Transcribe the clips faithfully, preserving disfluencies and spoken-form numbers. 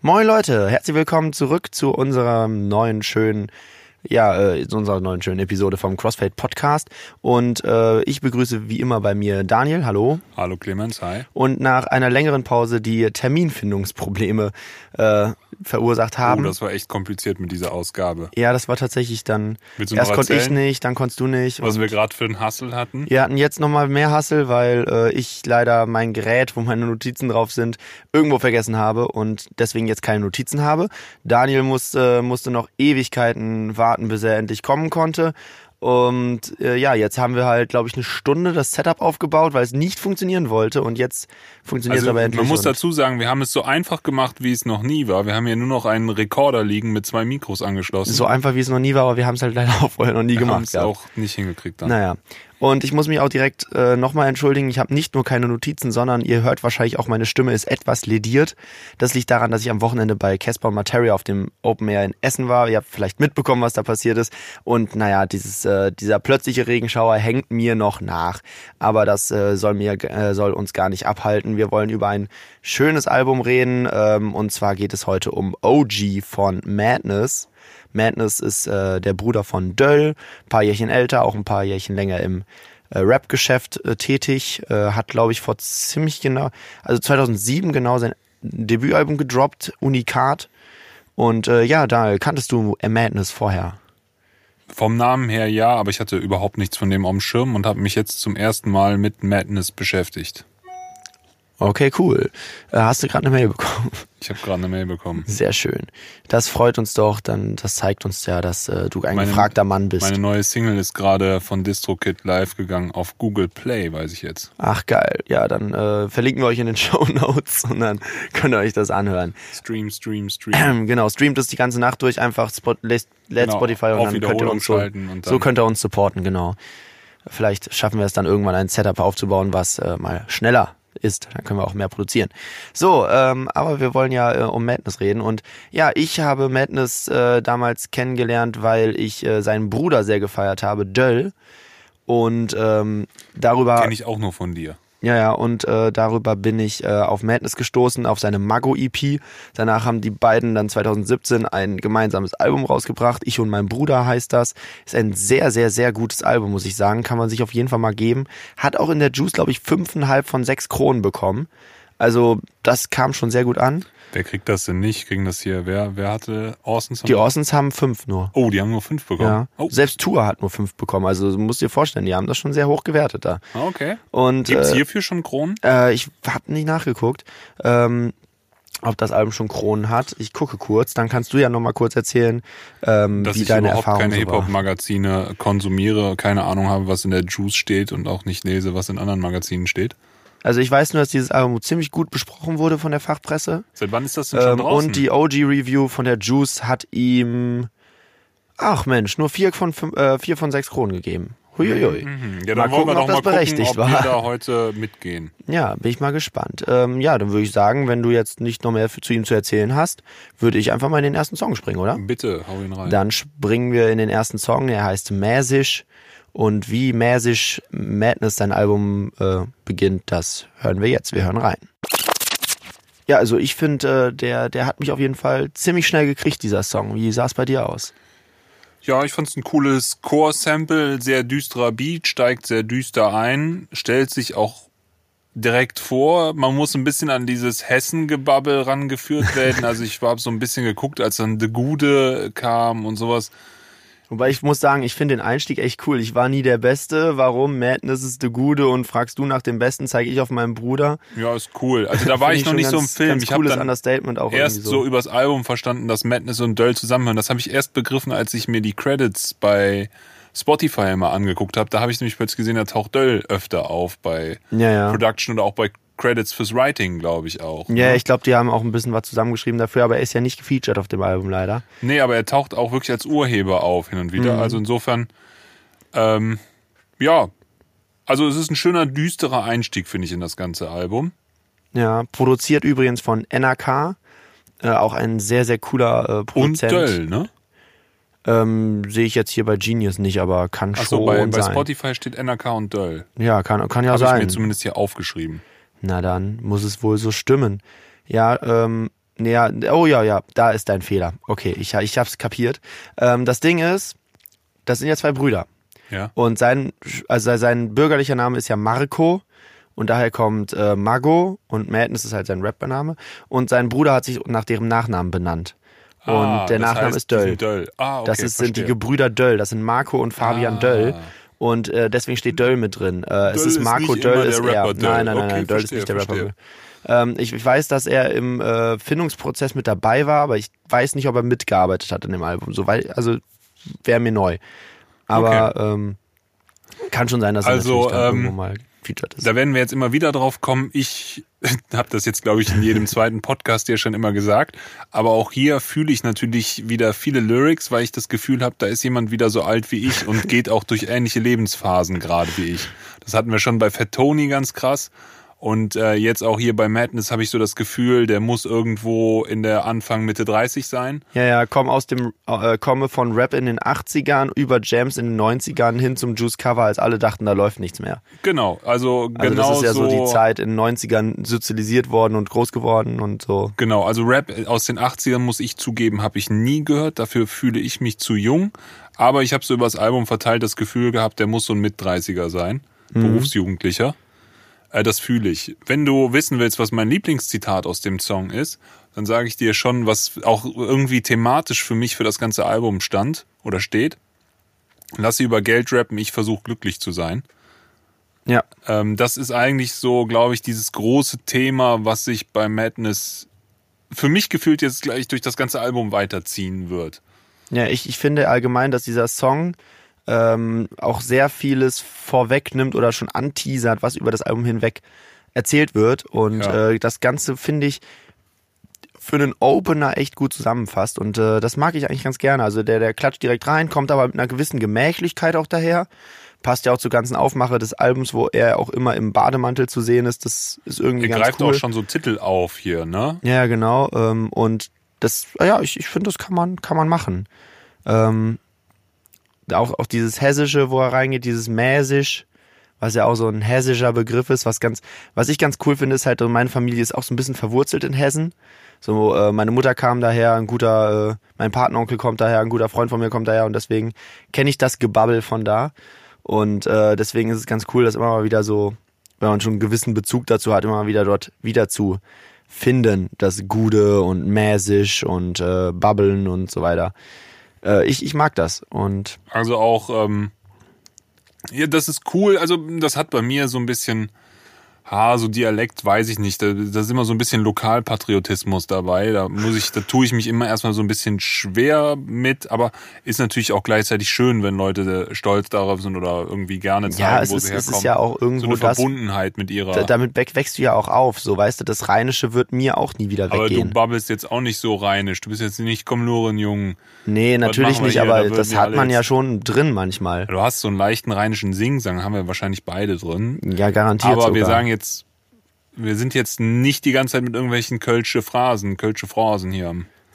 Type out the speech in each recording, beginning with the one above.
Moin Leute, herzlich willkommen zurück zu unserer neuen schönen, ja, äh, zu unserer neuen schönen Episode vom Crossfade Podcast. Und äh, ich begrüße wie immer bei mir Daniel, hallo. Hallo Clemens, hi. Und nach einer längeren Pause die Terminfindungsprobleme äh, verursacht haben. Oh, das war echt kompliziert mit dieser Ausgabe. Ja, das war tatsächlich dann, Willst du erst noch konnte ich erzählen, nicht, dann konntest du nicht. was wir gerade für einen Hassel hatten? Wir hatten jetzt nochmal mehr Hassel, weil äh, ich leider mein Gerät, wo meine Notizen drauf sind, irgendwo vergessen habe und deswegen jetzt keine Notizen habe. Daniel musste, musste noch Ewigkeiten warten, bis er endlich kommen konnte. Und äh, ja, jetzt haben wir halt, glaube ich, eine Stunde das Setup aufgebaut, weil es nicht funktionieren wollte und jetzt funktioniert also, es aber endlich. Man muss dazu sagen, wir haben es so einfach gemacht, wie es noch nie war. Wir haben hier nur noch einen Rekorder liegen mit zwei Mikros angeschlossen. So einfach, wie es noch nie war, aber wir haben es halt leider auch vorher noch nie wir gemacht. Wir haben es auch nicht hingekriegt dann. Naja. Und ich muss mich auch direkt äh, nochmal entschuldigen, ich habe nicht nur keine Notizen, sondern ihr hört wahrscheinlich auch, meine Stimme ist etwas lediert. Das liegt daran, dass ich am Wochenende bei Casper und Materia auf dem Open Air in Essen war. Ihr habt vielleicht mitbekommen, was da passiert ist. Und naja, dieses, äh, dieser plötzliche Regenschauer hängt mir noch nach. Aber das äh, soll, mir, äh, soll uns gar nicht abhalten. Wir wollen über ein schönes Album reden. Ähm, und zwar geht es heute um O G von Madness. Madness ist äh, der Bruder von Döll, ein paar Jährchen älter, auch ein paar Jährchen länger im äh, Rap-Geschäft äh, tätig, äh, hat, glaube ich, vor ziemlich genau, also zweitausendsieben genau sein Debütalbum gedroppt, Unikat. Und äh, ja, da kanntest du Madness vorher? Vom Namen her ja, aber ich hatte überhaupt nichts von dem auf dem Schirm und habe mich jetzt zum ersten Mal mit Madness beschäftigt. Okay, cool. Äh, hast du gerade eine Mail bekommen? Ich habe gerade eine Mail bekommen. Sehr schön. Das freut uns doch, dann das zeigt uns ja, dass äh, du ein meine, gefragter Mann bist. Meine neue Single ist gerade von DistroKid live gegangen auf Google Play, weiß ich jetzt. Ach geil, ja, dann äh, verlinken wir euch in den Shownotes und dann könnt ihr euch das anhören. Stream, stream, stream. Ähm, genau, streamt es die ganze Nacht durch, einfach Spot, lädt genau, Spotify und dann könnt ihr uns so, so könnt ihr uns supporten, genau. Vielleicht schaffen wir es dann irgendwann ein Setup aufzubauen, was äh, mal schneller ist, dann können wir auch mehr produzieren. So, ähm, aber wir wollen ja äh, um Madness reden und ja, ich habe Madness äh, damals kennengelernt, weil ich äh, seinen Bruder sehr gefeiert habe, Döll, und ähm, darüber... Kenn ich auch nur von dir. Ja, ja, und äh, darüber bin ich äh, auf Madness gestoßen, auf seine Mago-E P. Danach haben die beiden dann zweitausendsiebzehn ein gemeinsames Album rausgebracht. Ich und mein Bruder heißt das. Ist ein sehr, sehr, sehr gutes Album, muss ich sagen. Kann man sich auf jeden Fall mal geben. Hat auch in der Juice, glaube ich, fünfeinhalb von sechs Kronen bekommen. Also das kam schon sehr gut an. Wer kriegt das denn nicht? Kriegen das hier, wer, wer hatte Orsons? Die Orsons haben fünf nur. Oh, die haben nur fünf bekommen? Ja. Oh. Selbst Tour hat nur fünf bekommen. Also du musst dir vorstellen, die haben das schon sehr hoch gewertet da. Okay. Und gibt's äh, hierfür schon Kronen? Äh, ich habe nicht nachgeguckt, ähm, ob das Album schon Kronen hat. Ich gucke kurz, dann kannst du ja nochmal kurz erzählen, ähm, Dass wie ich deine überhaupt Erfahrung keine so war. Hip-Hop-Magazine konsumiere, keine Ahnung habe, was in der Juice steht und auch nicht lese, was in anderen Magazinen steht. Also ich weiß nur, dass dieses Album ziemlich gut besprochen wurde von der Fachpresse. Seit wann ist das denn schon ähm, draußen? Und die O G-Review von der Juice hat ihm, ach Mensch, nur vier von, fünf, äh, vier von sechs Kronen gegeben. Huiuiui. Mhm. Ja, mal dann wollen gucken, wir doch ob das mal berechtigt gucken, ob war. wir da heute mitgehen. Ja, bin ich mal gespannt. Ähm, ja, dann würde ich sagen, wenn du jetzt nicht noch mehr für, zu ihm zu erzählen hast, würde ich einfach mal in den ersten Song springen, oder? Bitte, hau ihn rein. Dann springen wir in den ersten Song, der heißt Mäßig. Und wie mäßig Madness sein Album äh, beginnt, das hören wir jetzt. Wir hören rein. Ja, also ich finde, äh, der, der hat mich auf jeden Fall ziemlich schnell gekriegt, dieser Song. Wie sah es bei dir aus? Ja, ich fand's ein cooles Core-Sample, sehr düsterer Beat, steigt sehr düster ein, stellt sich auch direkt vor. Man muss ein bisschen an dieses Hessen-Gebabbel rangeführt werden. Also ich habe so ein bisschen geguckt, als dann De Gude kam und sowas. Wobei ich muss sagen, ich finde den Einstieg echt cool. Ich war nie der Beste. Warum? Madness ist de Gude und fragst du nach dem Besten, zeige ich auf meinen Bruder. Ja, ist cool. Also da war ich noch nicht so im Film. Ganz ich habe dann Understatement auch erst so. so übers Album verstanden, dass Madness und Döll zusammenhören. Das habe ich erst begriffen, als ich mir die Credits bei Spotify immer angeguckt habe. Da habe ich nämlich plötzlich gesehen, da taucht Döll öfter auf bei ja, ja. Production oder auch bei Credits fürs Writing, glaube ich auch. Ja, ne? ich glaube, die haben auch ein bisschen was zusammengeschrieben dafür, aber er ist ja nicht gefeatured auf dem Album leider. Nee, aber er taucht auch wirklich als Urheber auf hin und wieder. Mhm. Also insofern, ähm, ja, also es ist ein schöner, düsterer Einstieg, finde ich, in das ganze Album. Ja, produziert übrigens von N A K, äh, auch ein sehr, sehr cooler äh, Produzent. Und Döll, ne? Ähm, sehe ich jetzt hier bei Genius nicht, aber kann Ach schon so, bei, sein. bei Spotify steht N A K und Döll. Ja, kann, kann ja Hab sein. Habe ich mir zumindest hier aufgeschrieben. Na dann muss es wohl so stimmen. Ja, ähm, Nee, ja, oh ja, ja, da ist dein Fehler. Okay, ich, ich hab's kapiert. Ähm, das Ding ist, das sind ja zwei Brüder. Ja. Und sein, also sein bürgerlicher Name ist ja Marco und daher kommt äh, Mago und Madness ist halt sein Rappername. Und sein Bruder hat sich nach deren Nachnamen benannt. Und Ah, der das Nachname heißt, ist Döll. die sind Döll. Ah, okay, das ist, sind die verstehe. Gebrüder Döll. Das sind Marco und Fabian Ah. Döll. Und äh, deswegen steht Döll mit drin. Äh, es Döll ist ist Marco, nicht Döll immer ist der er. Rapper Döll. Nein, nein, nein, Okay, nein, Döll verstehe, ist nicht der verstehe. Rapper. Ähm, ich, ich weiß, dass er im äh, Findungsprozess mit dabei war, aber ich weiß nicht, ob er mitgearbeitet hat an dem Album. So, weil, also wäre mir neu. Aber Okay. ähm, kann schon sein, dass er Also, natürlich da ähm, irgendwo mal featured ist. Da werden wir jetzt immer wieder drauf kommen. Ich habe das jetzt, glaube ich, in jedem zweiten Podcast ja schon immer gesagt. Aber auch hier fühle ich natürlich wieder viele Lyrics, weil ich das Gefühl habe, da ist jemand wieder so alt wie ich und geht auch durch ähnliche Lebensphasen gerade wie ich. Das hatten wir schon bei Fat Tony ganz krass. Und äh, jetzt auch hier bei Madness habe ich so das Gefühl, der muss irgendwo in der Anfang, Mitte dreißig sein. Ja, ja, komm aus dem, äh, komme von Rap in den achtzigern über Jams in den neunzigern hin zum Juice Cover, als alle dachten, da läuft nichts mehr. Genau, also, Also genau das ist ja so, so die Zeit in den neunzigern sozialisiert worden und groß geworden und so. Genau, also Rap aus den achtzigern, muss ich zugeben, habe ich nie gehört. Dafür fühle ich mich zu jung. Aber ich habe so über das Album verteilt das Gefühl gehabt, der muss so ein Mit-dreißiger sein, Mhm. Berufsjugendlicher. Äh, das fühle ich. Wenn du wissen willst, was mein Lieblingszitat aus dem Song ist, dann sage ich dir schon, was auch irgendwie thematisch für mich für das ganze Album stand oder steht. Lass sie über Geld rappen, ich versuche glücklich zu sein. Ja. Ähm, das ist eigentlich so, glaube ich, dieses große Thema, was sich bei Madness für mich gefühlt jetzt gleich durch das ganze Album weiterziehen wird. Ja, ich, ich finde allgemein, dass dieser Song ähm, auch sehr vieles vorwegnimmt oder schon anteasert, was über das Album hinweg erzählt wird. Und Ja. äh, das Ganze, finde ich, für einen Opener echt gut zusammenfasst. Und äh, das mag ich eigentlich ganz gerne. Also der, der klatscht direkt rein, kommt aber mit einer gewissen Gemächlichkeit auch daher. Passt ja auch zur ganzen Aufmache des Albums, wo er auch immer im Bademantel zu sehen ist. Das ist irgendwie Er ganz greift cool. auch schon so Titel auf hier, ne? Ja, genau. Ähm, und das, ja, ich, ich finde, das kann man, kann man machen. Ähm, auch, auch dieses Hessische, wo er reingeht, dieses Mäsisch, was ja auch so ein hessischer Begriff ist, was ganz, was ich ganz cool finde, ist halt, meine Familie ist auch so ein bisschen verwurzelt in Hessen. So, äh, meine Mutter kam daher, ein guter, äh, mein Patenonkel kommt daher, ein guter Freund von mir kommt daher und deswegen kenne ich das Gebabbel von da. Und äh, deswegen ist es ganz cool, dass immer mal wieder so, wenn man schon einen gewissen Bezug dazu hat, immer mal wieder dort wieder zu finden, das Gude und Mäsisch und äh, Babbeln und so weiter. Äh, ich, ich mag das und Also auch, ähm, ja, das ist cool. Also das hat bei mir so ein bisschen, ha, so Dialekt, weiß ich nicht. Da, da ist immer so ein bisschen Lokalpatriotismus dabei. Da muss ich, da tue ich mich immer erstmal so ein bisschen schwer mit, aber ist natürlich auch gleichzeitig schön, wenn Leute stolz darauf sind oder irgendwie gerne zeigen, ja, es wo ist, sie es herkommen. ist ja auch so irgendwo eine das, Verbundenheit mit ihrer. da, damit wäch- wächst du ja auch auf, so, weißt du, das Rheinische wird mir auch nie wieder aber du weggehen. babbelst jetzt auch nicht so rheinisch. Du bist jetzt nicht Komlorenjung. Nee, natürlich machen wir nicht, hier? Da aber würden das wir hat alle man ja jetzt- schon drin manchmal. Du hast so einen leichten rheinischen Singsang, haben wir wahrscheinlich beide drin. Ja, garantiert Aber sogar. wir sagen jetzt, wir sind jetzt nicht die ganze Zeit mit irgendwelchen kölsche Phrasen, kölsche Phrasen hier.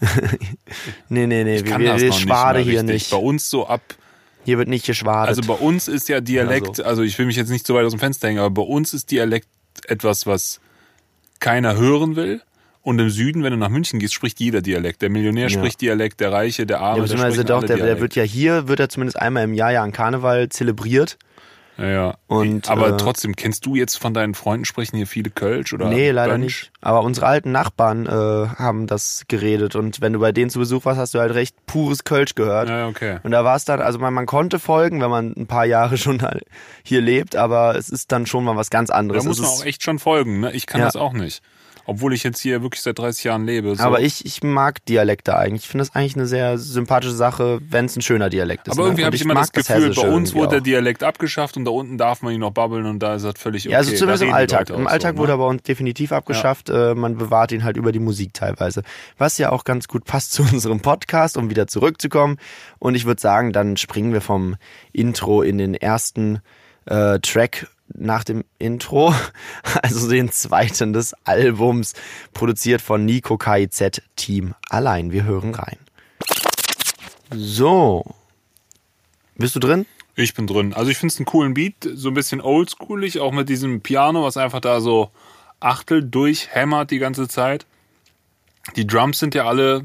nee, nee, nee, Ich wir, kann wir, das wir noch nicht schwade mal hier richtig. nicht. Bei uns so ab, Hier wird nicht geschwadet. also bei uns ist ja Dialekt, Ja, so. also ich will mich jetzt nicht so weit aus dem Fenster hängen, aber bei uns ist Dialekt etwas, was keiner hören will. Und im Süden, wenn du nach München gehst, spricht jeder Dialekt. Der Millionär Ja. spricht Dialekt, der Reiche, der ja, Arme, der beziehungsweise spricht doch, alle der, der Dialekt. wird ja hier, wird er zumindest einmal im Jahr ja an Karneval zelebriert. Ja, ja. Und, aber äh, trotzdem, kennst du jetzt von deinen Freunden, sprechen hier viele Kölsch oder Nee, leider Bönsch? nicht. Aber unsere alten Nachbarn äh, haben das geredet und wenn du bei denen zu Besuch warst, hast du halt recht pures Kölsch gehört. Ja, okay. Und da war es dann, also man, man konnte folgen, wenn man ein paar Jahre schon halt hier lebt, aber es ist dann schon mal was ganz anderes. Da muss Es man ist, auch echt schon folgen, ne? Ich kann Ja. das auch nicht. Obwohl ich jetzt hier wirklich seit dreißig Jahren lebe. So. Aber ich, ich mag Dialekte eigentlich. Ich finde das eigentlich eine sehr sympathische Sache, wenn es ein schöner Dialekt ist. Aber irgendwie ne? habe Und ich immer mag das Gefühl, Hessische bei uns irgendwie wurde der auch. Dialekt abgeschafft und da unten darf man ihn noch babbeln und da ist das völlig okay. Ja, also zumindest Da im reden die Alltag. Leute Im auch Alltag so, wurde ne? er bei uns definitiv abgeschafft. Äh, man bewahrt ihn halt über die Musik teilweise. Was ja auch ganz gut passt zu unserem Podcast, um wieder zurückzukommen. Und ich würde sagen, dann springen wir vom Intro in den ersten äh, Track nach dem Intro, also den zweiten des Albums, produziert von Nico K I Z Team Allein. Wir hören rein. So. Bist du drin? Ich bin drin. Also ich finde es einen coolen Beat, so ein bisschen oldschoolig, auch mit diesem Piano, was einfach da so Achtel durchhämmert die ganze Zeit. Die Drums sind ja alle,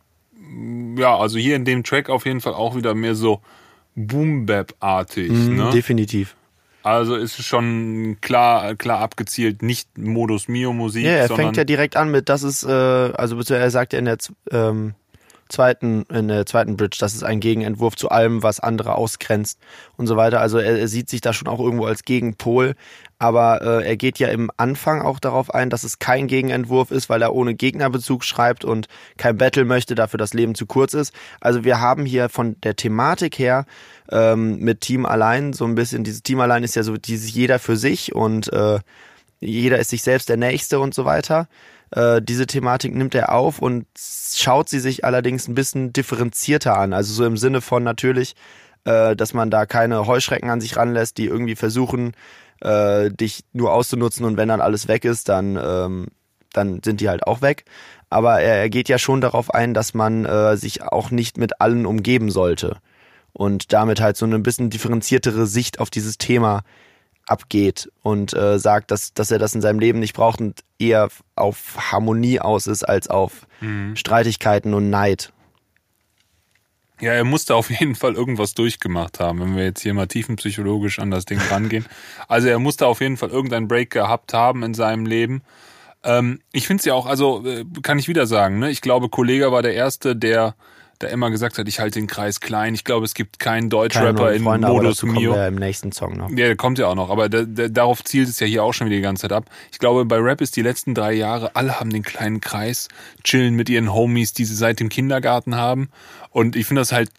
ja, also hier in dem Track auf jeden Fall auch wieder mehr so Boom-Bap-artig. Mhm, ne? Definitiv. Also ist es schon klar, klar abgezielt, nicht Modus Mio Musik. Ja, er sondern fängt ja direkt an mit, das ist, äh, also er sagt ja in der ähm, zweiten, in der zweiten Bridge, das ist ein Gegenentwurf zu allem, was andere ausgrenzt und so weiter. Also er, er sieht sich da schon auch irgendwo als Gegenpol, aber äh, er geht ja im Anfang auch darauf ein, dass es kein Gegenentwurf ist, weil er ohne Gegnerbezug schreibt und kein Battle möchte, dafür das Leben zu kurz ist. Also wir haben hier von der Thematik her ähm, mit Team Allein so ein bisschen, dieses Team Allein ist ja so dieses jeder für sich und äh, jeder ist sich selbst der Nächste und so weiter. Äh, diese Thematik nimmt er auf und schaut sie sich allerdings ein bisschen differenzierter an. Also so im Sinne von natürlich, äh, dass man da keine Heuschrecken an sich ranlässt, die irgendwie versuchen, äh, dich nur auszunutzen und wenn dann alles weg ist, dann, ähm, dann sind die halt auch weg. Aber er, er geht ja schon darauf ein, dass man äh, sich auch nicht mit allen umgeben sollte und damit halt so eine bisschen differenziertere Sicht auf dieses Thema abgeht und äh, sagt, dass, dass er das in seinem Leben nicht braucht und eher auf Harmonie aus ist als auf mhm. Streitigkeiten und Neid. Ja, er musste auf jeden Fall irgendwas durchgemacht haben, wenn wir jetzt hier mal tiefenpsychologisch an das Ding rangehen. Also er musste auf jeden Fall irgendeinen Break gehabt haben in seinem Leben. Ähm, ich finde es ja auch, also äh, kann ich wieder sagen, ne? Ich glaube, Kollega war der Erste, der da immer gesagt hat, ich halte den Kreis klein. Ich glaube, es gibt keinen Deutschrapper in Freunde, Modus aber Mio. Ja im nächsten Song noch. Ja, der kommt ja auch noch, aber da, da, darauf zielt es ja hier auch schon wieder die ganze Zeit ab. Ich glaube, bei Rap ist die letzten drei Jahre, alle haben den kleinen Kreis, chillen mit ihren Homies, die sie seit dem Kindergarten haben. Und ich finde das halt...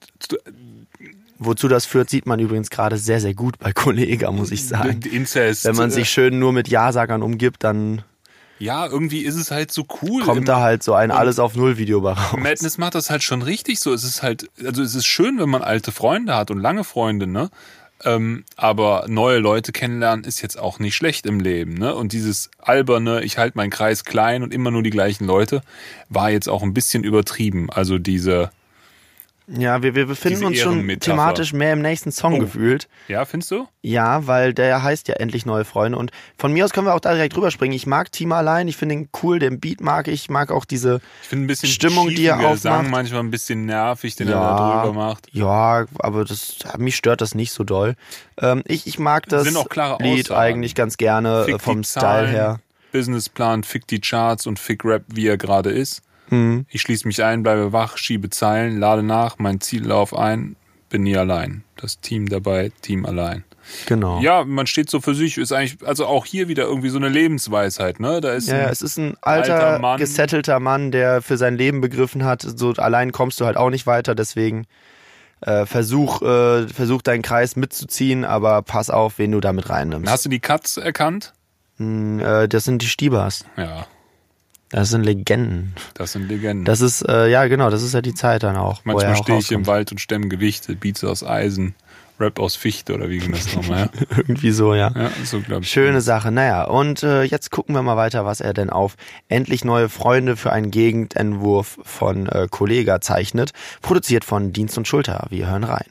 Wozu das führt, sieht man übrigens gerade sehr, sehr gut bei Kollega, muss ich sagen. Inzest. Wenn man sich schön nur mit Ja-Sagern umgibt, dann... Ja, irgendwie ist es halt so cool. Kommt da halt so ein Alles auf Null Video bei raus. Madness macht das halt schon richtig so. Es ist halt, also es ist schön, wenn man alte Freunde hat und lange Freunde, ne? Ähm, aber neue Leute kennenlernen ist jetzt auch nicht schlecht im Leben, ne? Und dieses alberne, ich halte meinen Kreis klein und immer nur die gleichen Leute, war jetzt auch ein bisschen übertrieben. Also diese... Ja, wir, wir befinden uns schon thematisch mehr im nächsten Song oh. gefühlt. Ja, findest du? Ja, weil der heißt ja Endlich neue Freunde und von mir aus können wir auch da direkt rüberspringen. Ich mag Team Allein, ich finde ihn cool, den Beat mag ich, ich mag auch diese ich ein bisschen Stimmung, die er aufmacht. Gesang manchmal ein bisschen nervig, den ja, er da drüber macht. Ja, aber das, mich stört das nicht so doll. Ähm, ich, ich mag das Sind auch klare Lied Aussagen. eigentlich ganz gerne Fick vom die Style Zahlen, her. Businessplan, fick die Charts und fick Rap, wie er gerade ist. Mhm. Ich schließe mich ein, bleibe wach, schiebe Zeilen, lade nach, mein Ziellauf ein, bin nie allein. Das Team dabei, Team allein. Genau. Ja, man steht so für sich, ist eigentlich, also auch hier wieder irgendwie so eine Lebensweisheit, ne? Da ist ja, ein es ist ein alter, alter Mann, gesettelter Mann, der für sein Leben begriffen hat, so allein kommst du halt auch nicht weiter, deswegen äh, versuch, äh, versuch deinen Kreis mitzuziehen, aber pass auf, wen du damit reinnimmst. Hast du die Cuts erkannt? Hm, äh, das sind die Stiebers. Ja. Das sind Legenden. Das sind Legenden. Das ist, äh, ja genau, das ist ja die Zeit dann auch. Manchmal stehe ich im Wald und stemme Gewichte, Beats aus Eisen, Rap aus Fichte oder wie ging das nochmal? Ja? Irgendwie so, ja. Ja, so glaube ich. Schöne Sache. Naja, und äh, jetzt gucken wir mal weiter, was er denn auf Endlich neue Freunde für einen Gegenentwurf von äh, Kollega zeichnet. Produziert von Dienst und Schulter. Wir hören rein.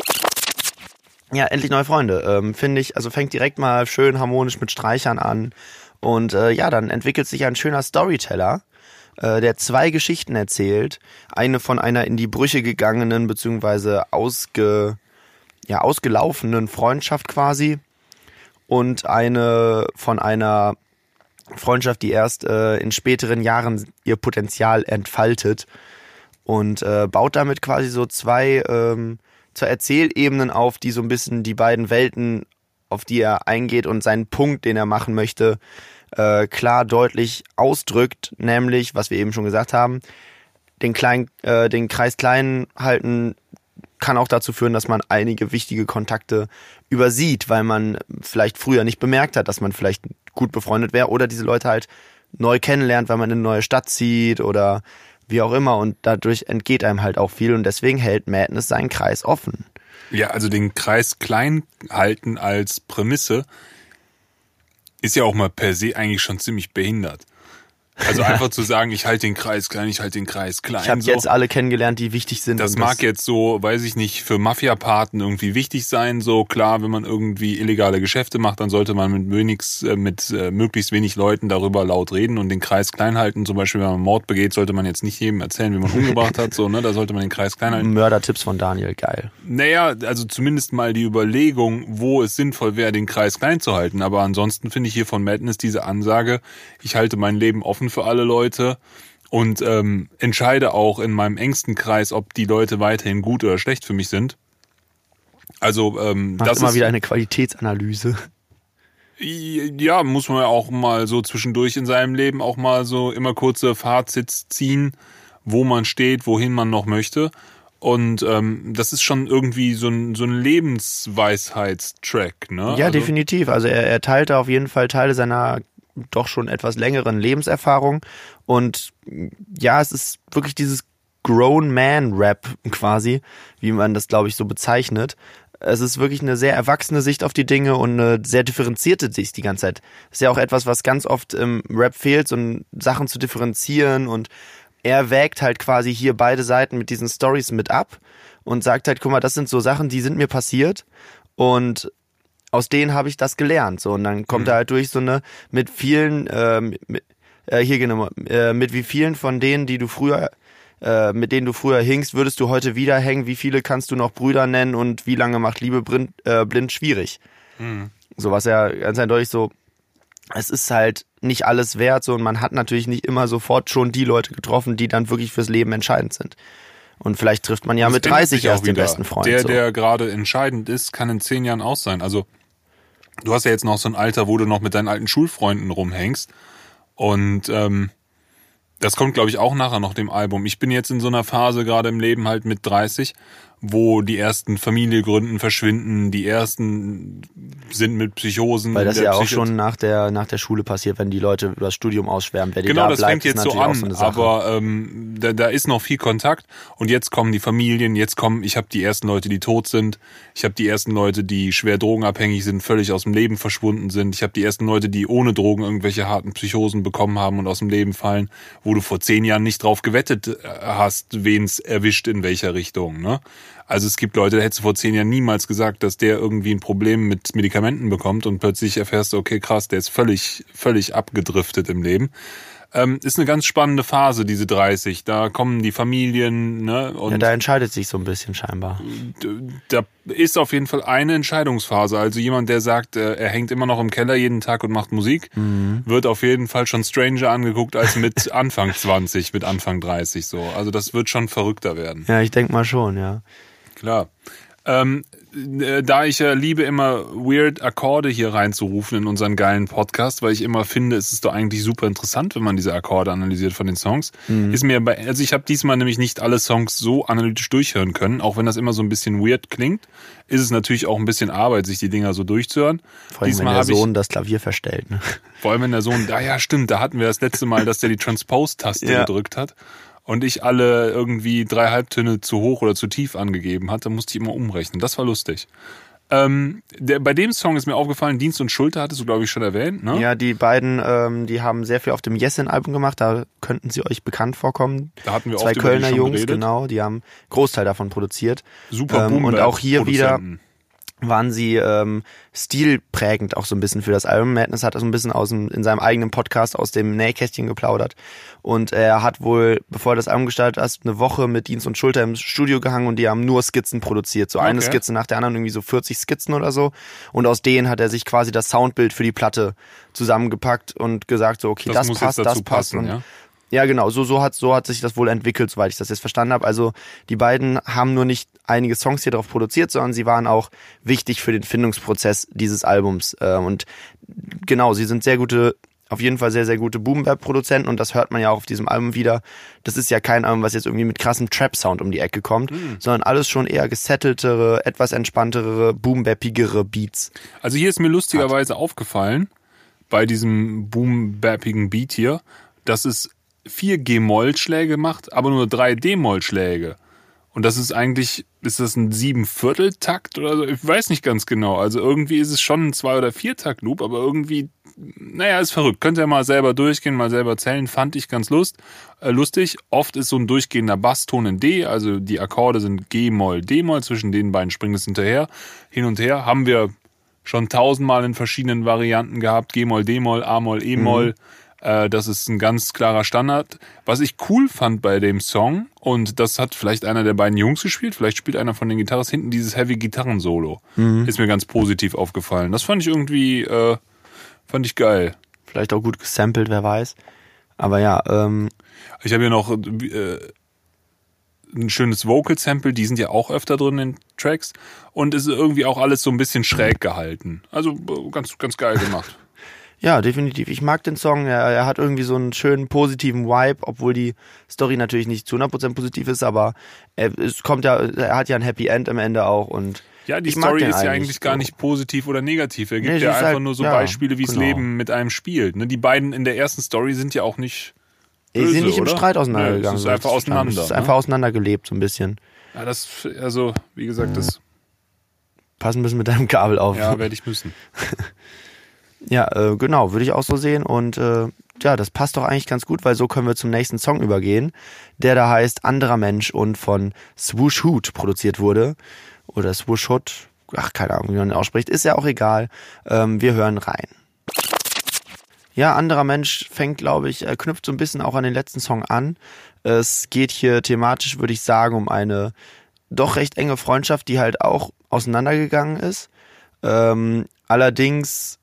Ja, Endlich neue Freunde. Ähm, finde ich, also fängt direkt mal schön harmonisch mit Streichern an. Und äh, ja, dann entwickelt sich ein schöner Storyteller, äh, der zwei Geschichten erzählt. Eine von einer in die Brüche gegangenen beziehungsweise ausge, ja, ausgelaufenen Freundschaft quasi und eine von einer Freundschaft, die erst äh, in späteren Jahren ihr Potenzial entfaltet und äh, baut damit quasi so zwei, ähm, zwei Erzählebenen auf, die so ein bisschen die beiden Welten, auf die er eingeht und seinen Punkt, den er machen möchte, äh, klar deutlich ausdrückt, nämlich, was wir eben schon gesagt haben, den, klein, äh, den Kreis klein halten kann auch dazu führen, dass man einige wichtige Kontakte übersieht, weil man vielleicht früher nicht bemerkt hat, dass man vielleicht gut befreundet wäre oder diese Leute halt neu kennenlernt, weil man in eine neue Stadt zieht oder wie auch immer und dadurch entgeht einem halt auch viel und deswegen hält Madness seinen Kreis offen. Ja, also den Kreis klein halten als Prämisse ist ja auch mal per se eigentlich schon ziemlich behindert. Also einfach zu sagen, ich halte den Kreis klein, ich halte den Kreis klein. Ich habe so. jetzt alle kennengelernt, die wichtig sind. Das mag jetzt so, weiß ich nicht, für Mafia-Paten irgendwie wichtig sein. So klar, wenn man irgendwie illegale Geschäfte macht, dann sollte man mit, wenig, mit äh, möglichst wenig Leuten darüber laut reden und den Kreis klein halten. Zum Beispiel, wenn man Mord begeht, sollte man jetzt nicht jedem erzählen, wie man umgebracht hat. So, ne, da sollte man den Kreis klein halten. Mördertipps von Daniel, geil. Naja, also zumindest mal die Überlegung, wo es sinnvoll wäre, den Kreis klein zu halten. Aber ansonsten finde ich hier von Madness diese Ansage, ich halte mein Leben offen für alle Leute und ähm, entscheide auch in meinem engsten Kreis, ob die Leute weiterhin gut oder schlecht für mich sind. Also ähm, Macht das immer ist wieder eine Qualitätsanalyse. Ja, muss man ja auch mal so zwischendurch in seinem Leben auch mal so immer kurze Fazits ziehen, wo man steht, wohin man noch möchte. Und ähm, das ist schon irgendwie so ein, so ein Lebensweisheitstrack, ne? Ja, also, definitiv. Also er, er teilte auf jeden Fall Teile seiner doch schon etwas längeren Lebenserfahrung. Und ja, es ist wirklich dieses Grown-Man-Rap quasi, wie man das, glaube ich, so bezeichnet. Es ist wirklich eine sehr erwachsene Sicht auf die Dinge und eine sehr differenzierte Sicht die ganze Zeit. Das ist ja auch etwas, was ganz oft im Rap fehlt, so Sachen zu differenzieren, und er wägt halt quasi hier beide Seiten mit diesen Storys mit ab und sagt halt, guck mal, das sind so Sachen, die sind mir passiert und aus denen habe ich das gelernt. So, und dann kommt mhm. er halt durch so eine mit vielen, ähm, mit, äh, hier genau, äh, mit wie vielen von denen, die du früher äh, mit denen du früher hingst, würdest du heute wieder hängen? Wie viele kannst du noch Brüder nennen und wie lange macht Liebe blind, äh, blind schwierig? Mhm. So, was ja ganz eindeutig so, es ist halt nicht alles wert, so, und man hat natürlich nicht immer sofort schon die Leute getroffen, die dann wirklich fürs Leben entscheidend sind. Und vielleicht trifft man ja das mit dreißig erst den besten Freund. Der, so. der gerade entscheidend ist, kann in zehn Jahren aus sein. Also du hast ja jetzt noch so ein Alter, wo du noch mit deinen alten Schulfreunden rumhängst, und ähm, das kommt, glaube ich, auch nachher noch dem Album. Ich bin jetzt in so einer Phase gerade im Leben halt mit dreißig, wo die ersten Familiengründen verschwinden, die ersten sind mit Psychosen. Weil das ja auch Psychi- schon nach der nach der Schule passiert, wenn die Leute über das Studium ausschwärmen. Wer die genau, da das bleibt, fängt jetzt ist so natürlich an, auch so eine Sache. aber ähm, da, da ist noch viel Kontakt, und jetzt kommen die Familien, jetzt kommen, ich habe die ersten Leute, die tot sind, ich habe die ersten Leute, die schwer drogenabhängig sind, völlig aus dem Leben verschwunden sind, ich habe die ersten Leute, die ohne Drogen irgendwelche harten Psychosen bekommen haben und aus dem Leben fallen, wo du vor zehn Jahren nicht drauf gewettet hast, wen's erwischt in welcher Richtung, ne? Also es gibt Leute, da hättest du vor zehn Jahren niemals gesagt, dass der irgendwie ein Problem mit Medikamenten bekommt, und plötzlich erfährst du, okay, krass, der ist völlig, völlig abgedriftet im Leben. Ähm, ist eine ganz spannende Phase, diese dreißig. Da kommen die Familien, ne? Und ja, da entscheidet sich so ein bisschen scheinbar. Da ist auf jeden Fall eine Entscheidungsphase. Also jemand, der sagt, er hängt immer noch im Keller jeden Tag und macht Musik, mhm. wird auf jeden Fall schon stranger angeguckt als mit Anfang zwanzig, mit Anfang dreißig so. Also das wird schon verrückter werden. Ja, ich denke mal schon, ja. Klar. Ähm, da ich ja liebe, immer weird Akkorde hier reinzurufen in unseren geilen Podcast, weil ich immer finde, es ist doch eigentlich super interessant, wenn man diese Akkorde analysiert von den Songs. Mhm. Ist mir bei, also ich habe diesmal nämlich nicht alle Songs so analytisch durchhören können, auch wenn das immer so ein bisschen weird klingt, ist es natürlich auch ein bisschen Arbeit, sich die Dinger so durchzuhören. Vor allem, diesmal wenn der Sohn ich, das Klavier verstellt. Ne? Vor allem, wenn der Sohn, da ja stimmt, da hatten wir das letzte Mal, dass der die Transpose-Taste ja. gedrückt hat. Und ich alle irgendwie drei Halbtöne zu hoch oder zu tief angegeben hat, dann musste ich immer umrechnen. Das war lustig. Ähm, der, bei dem Song ist mir aufgefallen, Dienst und Schulter hattest du, glaube ich, schon erwähnt, ne? Ja, die beiden, ähm, die haben sehr viel auf dem Yesin-Album gemacht, da könnten sie euch bekannt vorkommen. Da hatten wir Zwei oft Kölner über die schon Jungs, geredet. Genau, die haben einen Großteil davon produziert. Super ähm, Und auch hier wieder Produzenten. waren sie ähm, stilprägend auch so ein bisschen für das Album. Madness hat so ein bisschen aus dem, in seinem eigenen Podcast aus dem Nähkästchen geplaudert. Und er hat wohl, bevor er das Album gestartet hat, eine Woche mit Dienst und Schulter im Studio gehangen, und die haben nur Skizzen produziert. So okay. Eine Skizze nach der anderen, irgendwie so vierzig Skizzen oder so. Und aus denen hat er sich quasi das Soundbild für die Platte zusammengepackt und gesagt so, okay, das, das passt, das passt. Passen, und ja? Ja, genau, so, so hat, so hat sich das wohl entwickelt, soweit ich das jetzt verstanden habe. Also die beiden haben nur nicht einige Songs hier drauf produziert, sondern sie waren auch wichtig für den Findungsprozess dieses Albums. Und genau, sie sind sehr gute, auf jeden Fall sehr, sehr gute Boom-Bap-Produzenten, und das hört man ja auch auf diesem Album wieder. Das ist ja kein Album, was jetzt irgendwie mit krassem Trap-Sound um die Ecke kommt, mhm. sondern alles schon eher gesetteltere, etwas entspanntere, boom-bappigere Beats. Also hier ist mir lustigerweise hat. aufgefallen, bei diesem boom-bappigen Beat hier, dass es vier G-Moll-Schläge macht, aber nur drei D-Moll-Schläge. Und das ist eigentlich, ist das ein Siebenvierteltakt oder so? Ich weiß nicht ganz genau. Also irgendwie ist es schon ein Zwei- oder Viertakt-Loop, aber irgendwie, naja, ist verrückt. Könnt ihr mal selber durchgehen, mal selber zählen. Fand ich ganz lust, äh, lustig. Oft ist so ein durchgehender Basston in D, also die Akkorde sind G-Moll, D-Moll. Zwischen den beiden springt es hinterher, hin und her. Haben wir schon tausendmal in verschiedenen Varianten gehabt. G-Moll, D-Moll, A-Moll, E-Moll. Mhm. Das ist ein ganz klarer Standard. Was ich cool fand bei dem Song, und das hat vielleicht einer der beiden Jungs gespielt, vielleicht spielt einer von den Gitarren hinten dieses Heavy-Gitarren-Solo. Mhm. Ist mir ganz positiv aufgefallen. Das fand ich irgendwie, äh, fand ich geil. Vielleicht auch gut gesampelt, wer weiß. Aber ja, ähm... Ich habe hier noch äh, ein schönes Vocal-Sample, die sind ja auch öfter drin in Tracks. Und ist irgendwie auch alles so ein bisschen schräg gehalten. Also ganz, ganz geil gemacht. Ja, definitiv. Ich mag den Song. Er, er hat irgendwie so einen schönen positiven Vibe, obwohl die Story natürlich nicht zu hundert Prozent positiv ist, aber er, es kommt ja, er hat ja ein Happy End am Ende auch und ja, die Story ist ja eigentlich gar nicht positiv oder negativ. Er gibt nee, ja einfach halt, nur so ja, Beispiele, wie genau. das Leben mit einem spielt. Die beiden in der ersten Story sind ja auch nicht böse, sie sind nicht oder? im Streit auseinandergegangen. Nee, es ist einfach auseinander. Es ist ne? einfach auseinandergelebt, so ein bisschen. Ja, das, also, wie gesagt, das... Pass ein bisschen mit deinem Kabel auf. Ja, werde ich müssen. Ja, äh, genau, würde ich auch so sehen und äh, ja, das passt doch eigentlich ganz gut, weil so können wir zum nächsten Song übergehen, der da heißt Anderer Mensch und von Swoosh Hoot produziert wurde oder Swoosh Hoot, ach keine Ahnung, wie man ihn ausspricht, ist ja auch egal, ähm, wir hören rein. Ja, Anderer Mensch fängt, glaube ich, äh, knüpft so ein bisschen auch an den letzten Song an. Es geht hier thematisch, würde ich sagen, um eine doch recht enge Freundschaft, die halt auch auseinandergegangen ist. Ähm, allerdings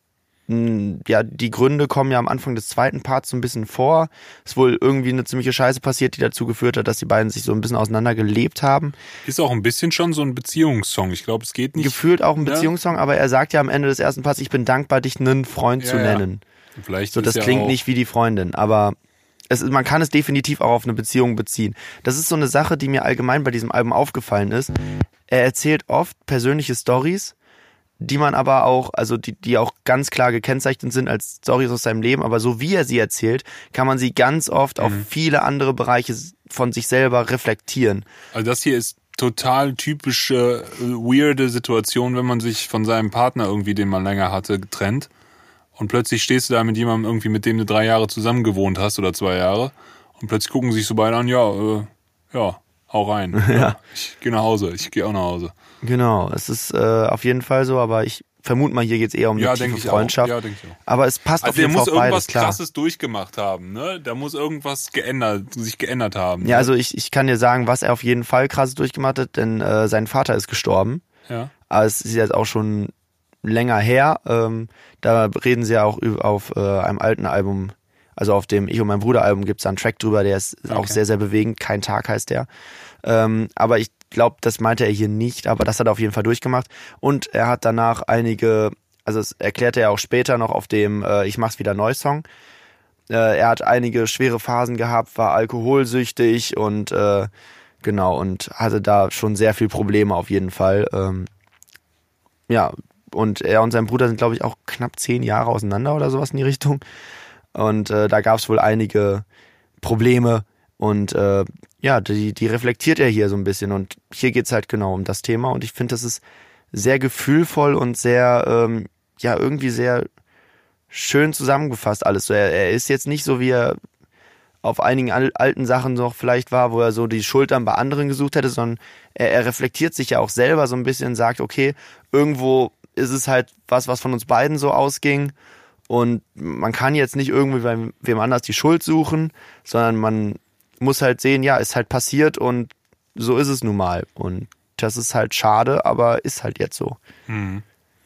ja, die Gründe kommen ja am Anfang des zweiten Parts so ein bisschen vor. Es ist wohl irgendwie eine ziemliche Scheiße passiert, die dazu geführt hat, dass die beiden sich so ein bisschen auseinandergelebt haben. Ist auch ein bisschen schon so ein Beziehungssong. Ich glaube, es geht nicht... Gefühlt auch ein ja. Beziehungssong, aber er sagt ja am Ende des ersten Parts, ich bin dankbar, dich einen Freund ja, zu nennen. Ja. Vielleicht so, das ist klingt ja nicht wie die Freundin, aber es ist, man kann es definitiv auch auf eine Beziehung beziehen. Das ist so eine Sache, die mir allgemein bei diesem Album aufgefallen ist. Er erzählt oft persönliche Storys, die man aber auch, also die, die auch ganz klar gekennzeichnet sind als Storys aus seinem Leben, aber so wie er sie erzählt, kann man sie ganz oft mhm. auf viele andere Bereiche von sich selber reflektieren. Also das hier ist total typische, weirde Situation, wenn man sich von seinem Partner irgendwie, den man länger hatte, trennt und plötzlich stehst du da mit jemandem irgendwie, mit dem du drei Jahre zusammen gewohnt hast oder zwei Jahre und plötzlich gucken sich so beide an, ja, äh, ja, hau rein. Ja. Ja, ich gehe nach Hause, ich gehe auch nach Hause. Genau, es ist äh, auf jeden Fall so, aber ich vermute mal, hier geht es eher um eine ja, tiefe ich Freundschaft. Auch. Ja, denke ich auch. Aber es passt also auf jeden Fall auf beides, klar. Der muss irgendwas Krasses durchgemacht haben, ne? Da muss irgendwas geändert, sich geändert haben. Ja, ne? also ich, ich kann dir sagen, was er auf jeden Fall Krasses durchgemacht hat, denn äh, sein Vater ist gestorben. Ja. Aber es ist jetzt auch schon länger her. Ähm, da reden sie ja auch auf äh, einem alten Album, also auf dem Ich und mein Bruder Album gibt es da einen Track drüber, der ist okay. auch sehr, sehr bewegend. Kein Tag heißt der. Ähm, aber ich glaube, das meinte er hier nicht, aber das hat er auf jeden Fall durchgemacht. Und er hat danach einige, also das erklärte er auch später noch auf dem äh, Ich mach's wieder neu Song. Äh, er hat einige schwere Phasen gehabt, war alkoholsüchtig und äh, genau, und hatte da schon sehr viel Probleme auf jeden Fall. Ähm, ja, und er und sein Bruder sind, glaube ich, auch knapp zehn Jahre auseinander oder sowas in die Richtung. Und äh, da gab es wohl einige Probleme und äh, ja, die, die reflektiert er hier so ein bisschen und hier geht's halt genau um das Thema und ich finde, das ist sehr gefühlvoll und sehr, ähm, ja, irgendwie sehr schön zusammengefasst alles. So, er, er ist jetzt nicht so, wie er auf einigen al- alten Sachen noch vielleicht war, wo er so die Schultern bei anderen gesucht hätte, sondern er, er reflektiert sich ja auch selber so ein bisschen und sagt, okay, irgendwo ist es halt was, was von uns beiden so ausging und man kann jetzt nicht irgendwie bei wem anders die Schuld suchen, sondern man muss halt sehen, ja, ist halt passiert und so ist es nun mal. Und das ist halt schade, aber ist halt jetzt so. Hm.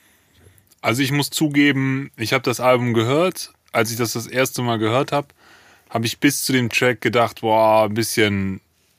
Also ich muss zugeben, ich habe das Album gehört. Als ich das das erste Mal gehört habe, habe ich bis zu dem Track gedacht, boah, ein bisschen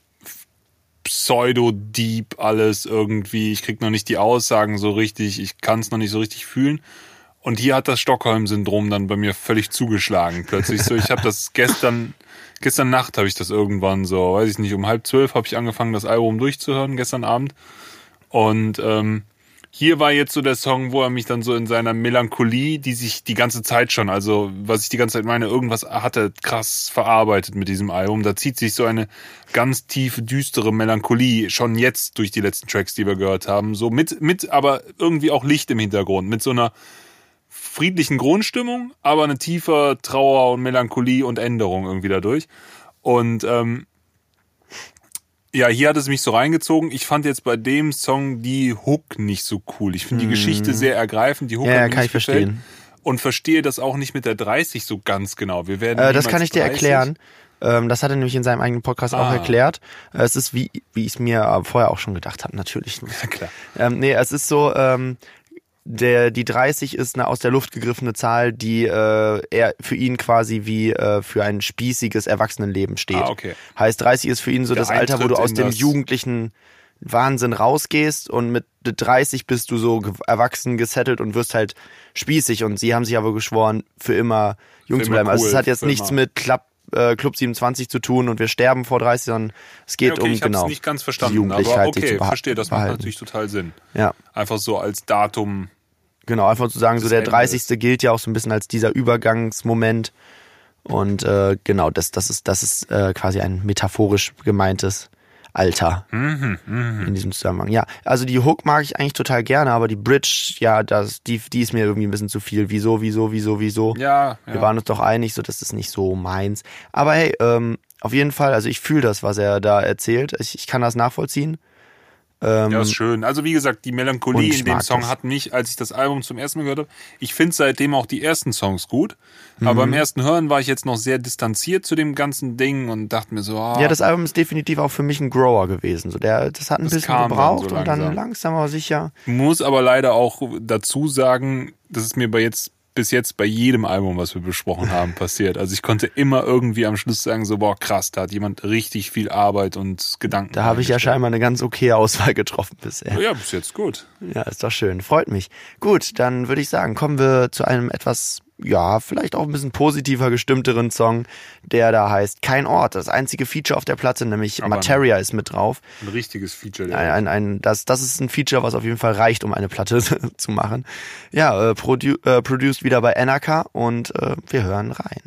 Pseudo-Deep alles irgendwie. Ich krieg noch nicht die Aussagen so richtig, ich kann es noch nicht so richtig fühlen. Und hier hat das Stockholm-Syndrom dann bei mir völlig zugeschlagen plötzlich. So, ich habe das gestern... Gestern Nacht habe ich das irgendwann so, weiß ich nicht, um halb zwölf habe ich angefangen, das Album durchzuhören, gestern Abend. Und ähm, Hier war jetzt so der Song, wo er mich dann so in seiner Melancholie, die sich die ganze Zeit schon, also was ich die ganze Zeit meine, irgendwas hat er krass verarbeitet mit diesem Album. Da zieht sich so eine ganz tiefe, düstere Melancholie schon jetzt durch die letzten Tracks, die wir gehört haben. So mit, mit aber irgendwie auch Licht im Hintergrund, mit so einer friedlichen Grundstimmung, aber eine tiefer Trauer und Melancholie und Änderung irgendwie dadurch. Und ähm, ja, hier hat es mich so reingezogen. Ich fand jetzt bei dem Song die Hook nicht so cool. Ich finde die Geschichte sehr ergreifend. Die Hook Ja, hat ja, mir kann nicht ich gefällt. verstehen. Und verstehe das auch nicht mit der dreißig so ganz genau. Wir werden Äh, das niemals kann ich dir dreißig. erklären. Ähm, das hat er nämlich in seinem eigenen Podcast auch Ah. erklärt. Äh, es ist, wie, wie ich es mir vorher auch schon gedacht habe, natürlich. Ja, klar. Ähm, nee, es ist so, ähm, der, die dreißig ist eine aus der Luft gegriffene Zahl, die äh, er für ihn quasi wie äh, für ein spießiges Erwachsenenleben steht. Ah, okay. Heißt, dreißig ist für ihn so Der das Alter, wo Eintritt du aus in dem das- jugendlichen Wahnsinn rausgehst und mit dreißig bist du so ge- erwachsen, gesettelt und wirst halt spießig. Und sie haben sich aber geschworen, für immer jung Für zu immer bleiben. Also cool, es hat jetzt für nichts immer. mit Club, äh, Club siebenundzwanzig zu tun und wir sterben vor dreißig, sondern es geht Ja, okay, um ich habe es genau nicht ganz die verstanden, Jugendlichkeit, aber sich zu okay, beha- verstehe, das macht behalten. natürlich total Sinn. Ja. Einfach so als Datum. Genau, einfach zu sagen, so Das der Ende dreißigste gilt ja auch so ein bisschen als dieser Übergangsmoment. Und äh, genau, das, das ist, das ist äh, quasi ein metaphorisch gemeintes Alter Mhm, mhm. in diesem Zusammenhang. Ja, also die Hook mag ich eigentlich total gerne, aber die Bridge, ja, das, die, die ist mir irgendwie ein bisschen zu viel. Wieso, wieso, wieso, wieso? Ja, Wir ja. waren uns doch einig, so das ist nicht so meins. Aber hey, ähm, auf jeden Fall, also ich fühle das, was er da erzählt. Ich, ich kann das nachvollziehen. Ähm, Ja, ist schön. Also wie gesagt, die Und Melancholie ich in dem mag Song das. hat mich, als ich das Album zum ersten Mal gehört habe, ich finde seitdem auch die ersten Songs gut. Mhm. Aber beim ersten Hören war ich jetzt noch sehr distanziert zu dem ganzen Ding und dachte mir so, ah, Ja, das Album ist definitiv auch für mich ein Grower gewesen. So der, das hat ein Das bisschen kam dann gebraucht so und dann langsam. langsam aber sicher. muss aber leider auch dazu sagen, das ist mir bei jetzt bis jetzt bei jedem Album, was wir besprochen haben, passiert. Also ich konnte immer irgendwie am Schluss sagen, so boah krass, da hat jemand richtig viel Arbeit und Gedanken. Da habe ich ja reingesteckt. scheinbar eine ganz okay Auswahl getroffen bisher. Ja, bis jetzt gut. Ja, ist doch schön. Freut mich. Gut, dann würde ich sagen, kommen wir zu einem etwas, ja, vielleicht auch ein bisschen positiver gestimmteren Song, der da heißt Kein Ort. Das einzige Feature auf der Platte, nämlich Aber Materia ist mit drauf. Ein richtiges Feature. Der Ein, ein, ein, das, das ist ein Feature, was auf jeden Fall reicht, um eine Platte zu machen. Ja, äh, produ äh, produced wieder bei Anaka und äh, wir hören rein.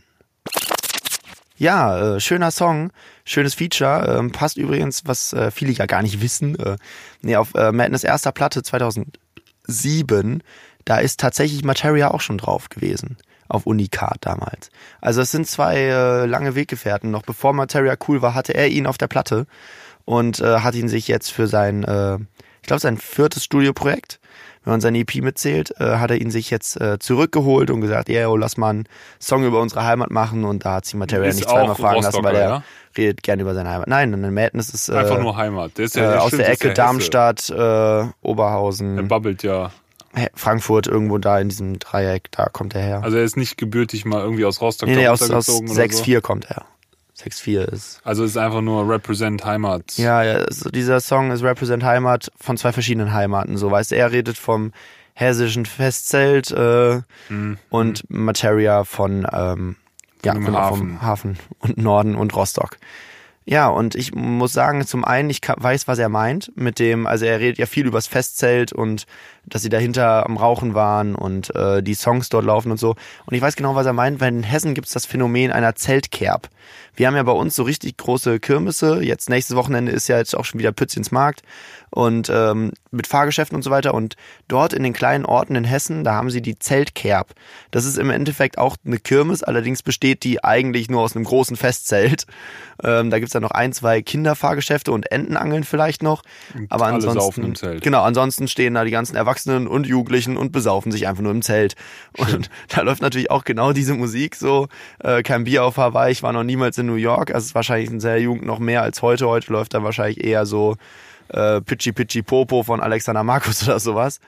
Ja, äh, schöner Song, schönes Feature, ähm, passt übrigens, was äh, viele ja gar nicht wissen, äh, nee, auf äh, Madness erster Platte zweitausendsieben, da ist tatsächlich Materia auch schon drauf gewesen, auf Unikat damals. Also es sind zwei äh, lange Weggefährten, noch bevor Materia cool war, hatte er ihn auf der Platte und äh, hat ihn sich jetzt für sein, äh, ich glaube sein viertes Studioprojekt, wenn man seine E P mitzählt, äh, hat er ihn sich jetzt äh, zurückgeholt und gesagt, ja, yo, lass mal einen Song über unsere Heimat machen und da hat sich Materia Ist nicht zweimal auch fragen lassen, weil Rostocker, er ja? redet gerne über seine Heimat. Nein, eine Madness ist äh, Einfach nur Heimat. Der ist ja, äh, der aus stimmt, der das ist Ecke ja Hesse. Darmstadt, äh, Der Oberhausen, babbelt ja. Hä- Frankfurt, irgendwo da in diesem Dreieck, da kommt er her. Also er ist nicht gebürtig mal irgendwie aus Rostock nee, nee, da aus, aus runtergezogen oder sechs so. vier kommt er. sechs vier ist... Also ist einfach nur Represent Heimat. Ja, ja, also dieser Song ist Represent Heimat von zwei verschiedenen Heimaten. So, weißt du, er redet vom hessischen Festzelt äh, Mhm. und Materia von, ähm, ja, dem genau, Hafen. vom Hafen und Norden und Rostock. Ja, und ich muss sagen, zum einen, ich ka- weiß, was er meint mit dem, also er redet ja viel übers Festzelt und dass sie dahinter am Rauchen waren und äh, die Songs dort laufen und so. Und ich weiß genau, was er meint, weil in Hessen gibt's das Phänomen einer Zeltkerb. Wir haben ja bei uns so richtig große Kirmesse. Jetzt nächstes Wochenende ist ja jetzt auch schon wieder Pützchens Markt und ähm, mit Fahrgeschäften und so weiter. Und dort in den kleinen Orten in Hessen, da haben sie die Zeltkerb. Das ist im Endeffekt auch eine Kirmes, allerdings besteht die eigentlich nur aus einem großen Festzelt. Ähm, da gibt's dann noch ein, zwei Kinderfahrgeschäfte und Entenangeln vielleicht noch. Aber alle ansonsten, saufen im Zelt. Genau, ansonsten stehen da die ganzen Erwachsenen und Jugendlichen und besaufen sich einfach nur im Zelt. Und da läuft natürlich auch genau diese Musik so. Äh, kein Bier auf Hawaii, ich war noch niemals in New York. Also es ist wahrscheinlich in der Jugend noch mehr als heute. Heute läuft dann wahrscheinlich eher so äh, Pitchy Pitchy Popo von Alexander Markus oder sowas.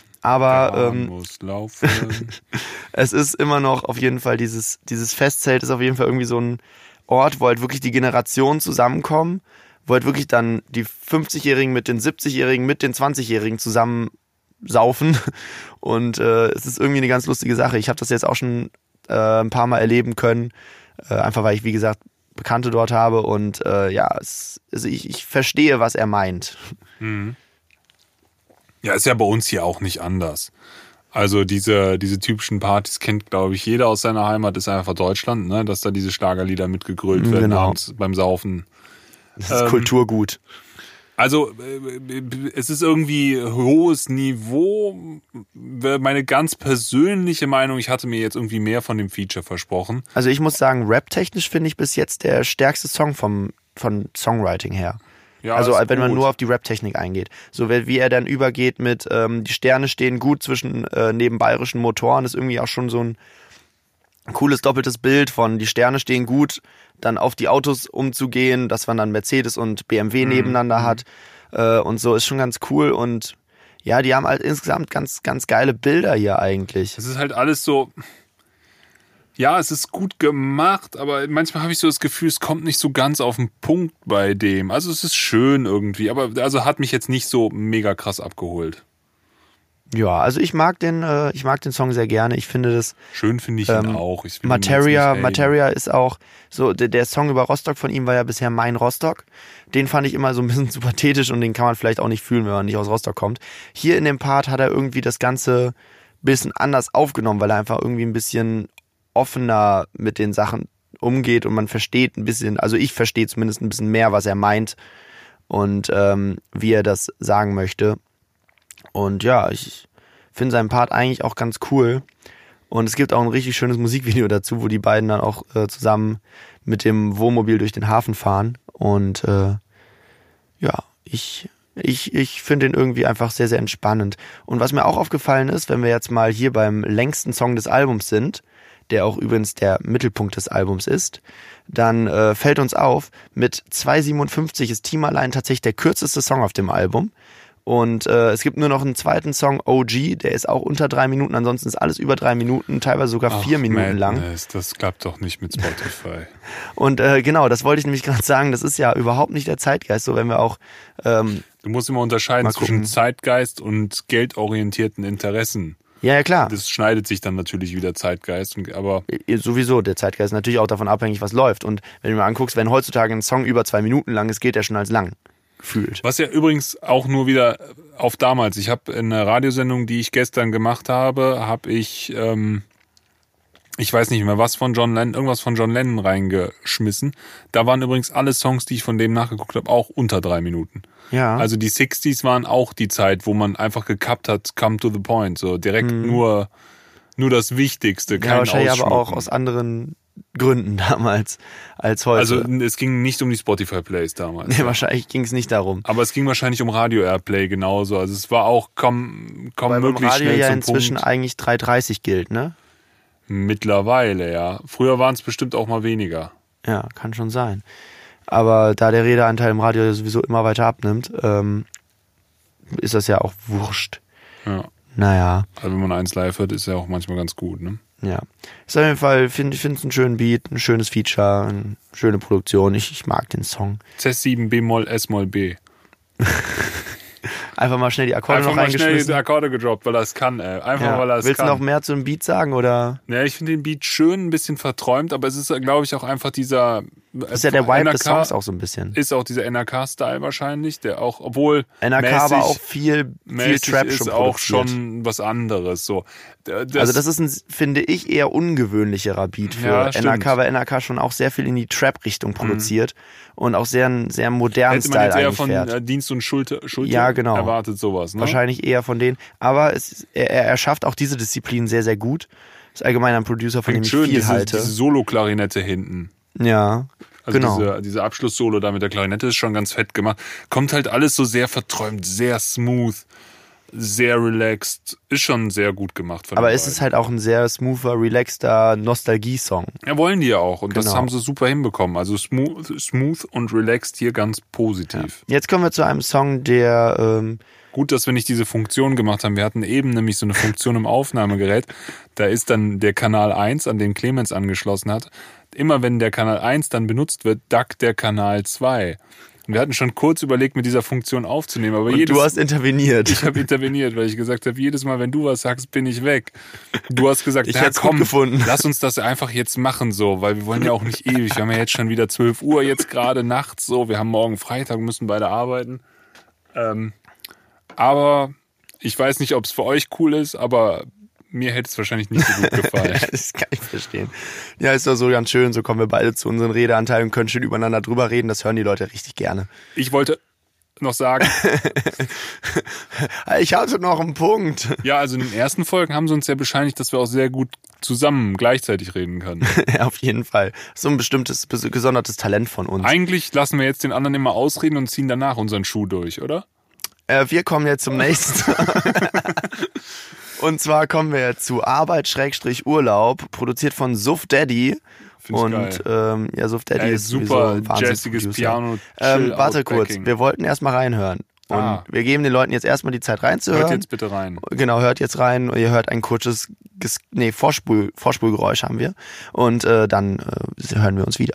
Aber Da ähm, muss laufen. es ist immer noch auf jeden Fall dieses, dieses Festzelt ist auf jeden Fall irgendwie so ein Ort, wo halt wirklich die Generationen zusammenkommen, wo halt wirklich dann die fünfzigjährigen mit den siebzigjährigen mit den zwanzigjährigen zusammen saufen und äh, es ist irgendwie eine ganz lustige Sache. Ich habe das jetzt auch schon äh, ein paar Mal erleben können, äh, einfach weil ich, wie gesagt, Bekannte dort habe und äh, ja, es, also ich, ich verstehe, was er meint. Mhm. Ja, ist ja bei uns hier auch nicht anders. Also diese, diese typischen Partys kennt, glaube ich, jeder aus seiner Heimat, ist einfach Deutschland, ne? Dass da diese Schlagerlieder mitgegrölt werden Genau. abends beim Saufen. Das ist Ähm, Kulturgut. Also äh, es ist irgendwie hohes Niveau. Meine ganz persönliche Meinung, ich hatte mir jetzt irgendwie mehr von dem Feature versprochen. Also ich muss sagen, rap-technisch finde ich bis jetzt der stärkste Song vom, von Songwriting her. Ja, also ist wenn man gut. nur auf die Rap-Technik eingeht. So wie wie er dann übergeht mit ähm, die Sterne stehen gut zwischen äh, neben bayerischen Motoren, ist irgendwie auch schon so ein cooles doppeltes Bild von die Sterne stehen gut, dann auf die Autos umzugehen, dass man dann Mercedes und B M W nebeneinander Mhm. hat äh, und so ist schon ganz cool und ja, die haben halt insgesamt ganz, ganz geile Bilder hier eigentlich. Es ist halt alles so, ja, es ist gut gemacht, aber manchmal habe ich so das Gefühl, es kommt nicht so ganz auf den Punkt bei dem. Also es ist schön irgendwie, aber also hat mich jetzt nicht so mega krass abgeholt. Ja, also ich mag den, äh, ich mag den Song sehr gerne. Ich finde das Schön finde ich ihn Ähm, auch. Ich will ihn Materia, jetzt nicht haten. Materia ist auch so, der, der Song über Rostock von ihm war ja bisher Mein Rostock. Den fand ich immer so ein bisschen zu pathetisch und den kann man vielleicht auch nicht fühlen, wenn man nicht aus Rostock kommt. Hier in dem Part hat er irgendwie das Ganze ein bisschen anders aufgenommen, weil er einfach irgendwie ein bisschen offener mit den Sachen umgeht und man versteht ein bisschen, also ich verstehe zumindest ein bisschen mehr, was er meint und ähm, wie er das sagen möchte. Und ja, ich finde seinen Part eigentlich auch ganz cool. Und es gibt auch ein richtig schönes Musikvideo dazu, wo die beiden dann auch äh, zusammen mit dem Wohnmobil durch den Hafen fahren. Und äh, ja, ich, ich, ich finde ihn irgendwie einfach sehr, sehr entspannend. Und was mir auch aufgefallen ist, wenn wir jetzt mal hier beim längsten Song des Albums sind, der auch übrigens der Mittelpunkt des Albums ist, dann äh, fällt uns auf, mit zwei siebenundfünfzig ist Team allein tatsächlich der kürzeste Song auf dem Album. Und äh, es gibt nur noch einen zweiten Song, O G, der ist auch unter drei Minuten, ansonsten ist alles über drei Minuten, teilweise sogar vier Ach, Minuten lang. Madness, das klappt doch nicht mit Spotify. Und äh, genau, das wollte ich nämlich gerade sagen, das ist ja überhaupt nicht der Zeitgeist, so wenn wir auch ähm, Du musst immer unterscheiden Mal zwischen gucken. Zeitgeist und geldorientierten Interessen. ja, ja klar, Das schneidet sich dann natürlich wieder Zeitgeist, und- aber Äh, sowieso, der Zeitgeist ist natürlich auch davon abhängig, was läuft. Und wenn du mal anguckst, wenn heutzutage ein Song über zwei Minuten lang ist, gilt der schon als lang gefühlt. was ja übrigens auch nur wieder auf damals. Ich habe in einer Radiosendung, die ich gestern gemacht habe, habe ich, ähm, ich weiß nicht mehr, was von John Lennon, irgendwas von John Lennon reingeschmissen. Da waren übrigens alle Songs, die ich von dem nachgeguckt habe, auch unter drei Minuten. Ja, Also die sechziger waren auch die Zeit, wo man einfach gekappt hat, come to the point, so direkt nur, nur das Wichtigste, Mhm. ja kein wahrscheinlich aber auch Ausschmücken. aus anderen Gründen damals als heute. Also es ging nicht um die Spotify-Plays damals. nee, wahrscheinlich ging es nicht darum. Aber es ging wahrscheinlich um Radio-Airplay genauso. Also es war auch, komm, komm Weil beim möglichst Radio schnell ja zum inzwischen Punkt. eigentlich drei dreißig gilt, ne? Mittlerweile, ja. Früher waren es bestimmt auch mal weniger. Ja, kann schon sein. Aber da der Redeanteil im Radio sowieso immer weiter abnimmt, ähm, ist das ja auch wurscht. Ja. Naja, Also wenn man eins live hört, ist ja auch manchmal ganz gut, ne? ja. Ist auf jeden Fall, find, ich finde es einen schönen Beat, ein schönes Feature, eine schöne Produktion. Ich, ich mag den Song. C sieben, B-Moll, S-Moll, B. Einfach mal schnell die Akkorde Einfach noch mal schnell die reingeschmissen. Akkorde gedroppt, weil er es kann, ey. Einfach Ja. weil er es Willst kann. du noch mehr zu dem Beat sagen, oder? Ja, ich finde den Beat schön, ein bisschen verträumt, aber es ist, glaube ich, auch einfach dieser... Das ist ja der Vibe des Songs auch so ein bisschen. Ist auch dieser N R K-Style wahrscheinlich, der auch, obwohl N R K mäßig, aber auch viel, viel mäßig Trap ist schon auch produziert. schon was anderes. So. Das, also das ist ein, finde ich, eher ungewöhnlicherer Beat für Ja, N R K, stimmt. weil N R K schon auch sehr viel in die Trap-Richtung produziert und auch sehr einen sehr modernen hätte man Style jetzt eher eigentlich von fährt. äh, Dienst und Schulter, Schulter Ja, genau. erwartet, sowas. Ne? Wahrscheinlich eher von denen. Aber es, er, er schafft auch diese Disziplin sehr, sehr gut. Ist allgemein ein Producer, von dem Klingt ich schön, viel diese, halte. diese Solo-Klarinette hinten. Ja, Also genau. diese, diese Abschlusssolo da mit der Klarinette ist schon ganz fett gemacht. Kommt halt alles so sehr verträumt, sehr smooth, sehr relaxed. Ist schon sehr gut gemacht. Von Aber den es ist beiden. halt auch ein sehr smoother, relaxter Nostalgie-Song. Ja, wollen die ja auch. Und das Genau. haben sie super hinbekommen. Also smooth, smooth und relaxed hier ganz positiv. Jetzt kommen wir zu einem Song, der ähm, Gut, dass wir nicht diese Funktion gemacht haben. Wir hatten eben nämlich so eine Funktion im Aufnahmegerät. Da ist dann der Kanal eins, an den Clemens angeschlossen hat. Immer wenn der Kanal eins dann benutzt wird, duckt der Kanal zwei. Und wir hatten schon kurz überlegt, mit dieser Funktion aufzunehmen. Aber und jedes, du hast interveniert. ich habe interveniert, weil ich gesagt habe, jedes Mal, wenn du was sagst, bin ich weg. Du hast gesagt, Ich ja, hätt's gut komm, gefunden. lass uns das einfach jetzt machen, so, weil wir wollen ja auch nicht ewig. Wir haben ja jetzt schon wieder zwölf Uhr, jetzt gerade nachts, so. Wir haben morgen Freitag, müssen beide arbeiten. Ähm, aber Ich weiß nicht, ob es für euch cool ist, aber mir hätte es wahrscheinlich nicht so gut gefallen. Das kann ich verstehen. Ja, ist doch so ganz schön. So kommen wir beide zu unseren Redeanteilen und können schön übereinander drüber reden. Das hören die Leute richtig gerne. Ich wollte noch sagen. Ich hatte noch einen Punkt. Ja, also in den ersten Folgen haben sie uns ja bescheinigt, dass wir auch sehr gut zusammen gleichzeitig reden können. Ja, auf jeden Fall. So ein bestimmtes, gesondertes Talent von uns. Eigentlich lassen wir jetzt den anderen immer ausreden und ziehen danach unseren Schuh durch, oder? Äh, wir kommen jetzt zum nächsten. Und zwar kommen wir jetzt zu Arbeit-Urlaub, produziert von Suff Daddy. Find ich und geil. Ähm, ja, Suff Daddy Ey, ist super sowieso ein jazziges Wahnsinnsproducer. Piano. Ähm, warte kurz, Backing. wir wollten erstmal reinhören. Und Ah. wir geben den Leuten jetzt erstmal die Zeit reinzuhören. Hört jetzt bitte rein. Genau, hört jetzt rein. Ihr hört ein kurzes, Ges- nee, Vorspul, Vorspulgeräusch haben wir. Und äh, dann äh, hören wir uns wieder.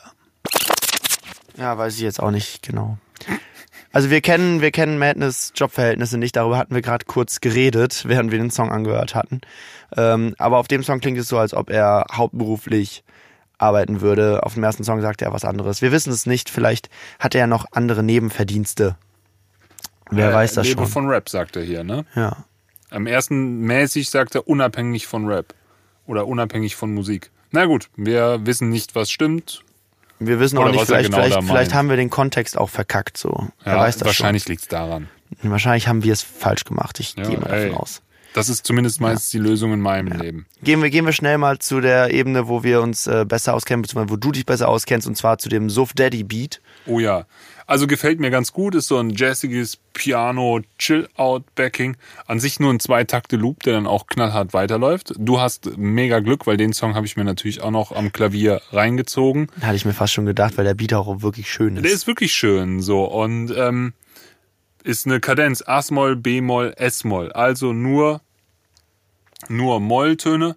Ja, weiß ich jetzt auch nicht genau. Also wir kennen, wir kennen Madness Jobverhältnisse nicht, darüber hatten wir gerade kurz geredet, während wir den Song angehört hatten. Ähm, aber auf dem Song klingt es so, als ob er hauptberuflich arbeiten würde. Auf dem ersten Song sagt er was anderes. Wir wissen es nicht, vielleicht hat er ja noch andere Nebenverdienste. Wer Äh, weiß das lebe schon. von Rap, sagt er hier, ne? Ja. Am ersten mäßig sagt er unabhängig von Rap. Oder unabhängig von Musik. Na gut, wir wissen nicht, was stimmt. Wir wissen auch Oder nicht, was er vielleicht, genau da vielleicht, vielleicht meint. haben wir den Kontext auch verkackt, so. Wer Ja, weiß das wahrscheinlich liegt's daran. schon. Wahrscheinlich haben wir es falsch gemacht. Ich Ja, gehe mal ey. davon aus. Das ist zumindest meist die Lösung in meinem Leben. Gehen wir, gehen wir schnell mal zu der Ebene, wo wir uns äh, besser auskennen, beziehungsweise wo du dich besser auskennst, und zwar zu dem Suff Daddy Beat. Oh ja. Also gefällt mir ganz gut, ist so ein jazziges Piano, Chill-Out-Backing. An sich nur ein Zwei-Takte-Loop, der dann auch knallhart weiterläuft. Du hast mega Glück, weil den Song habe ich mir natürlich auch noch am Klavier reingezogen. Hatte ich mir fast schon gedacht, weil der Beat auch wirklich schön ist. Der ist wirklich schön, so. Und ähm, ist eine Kadenz A-Moll, B-Moll, S-Moll. Also nur, nur Molltöne.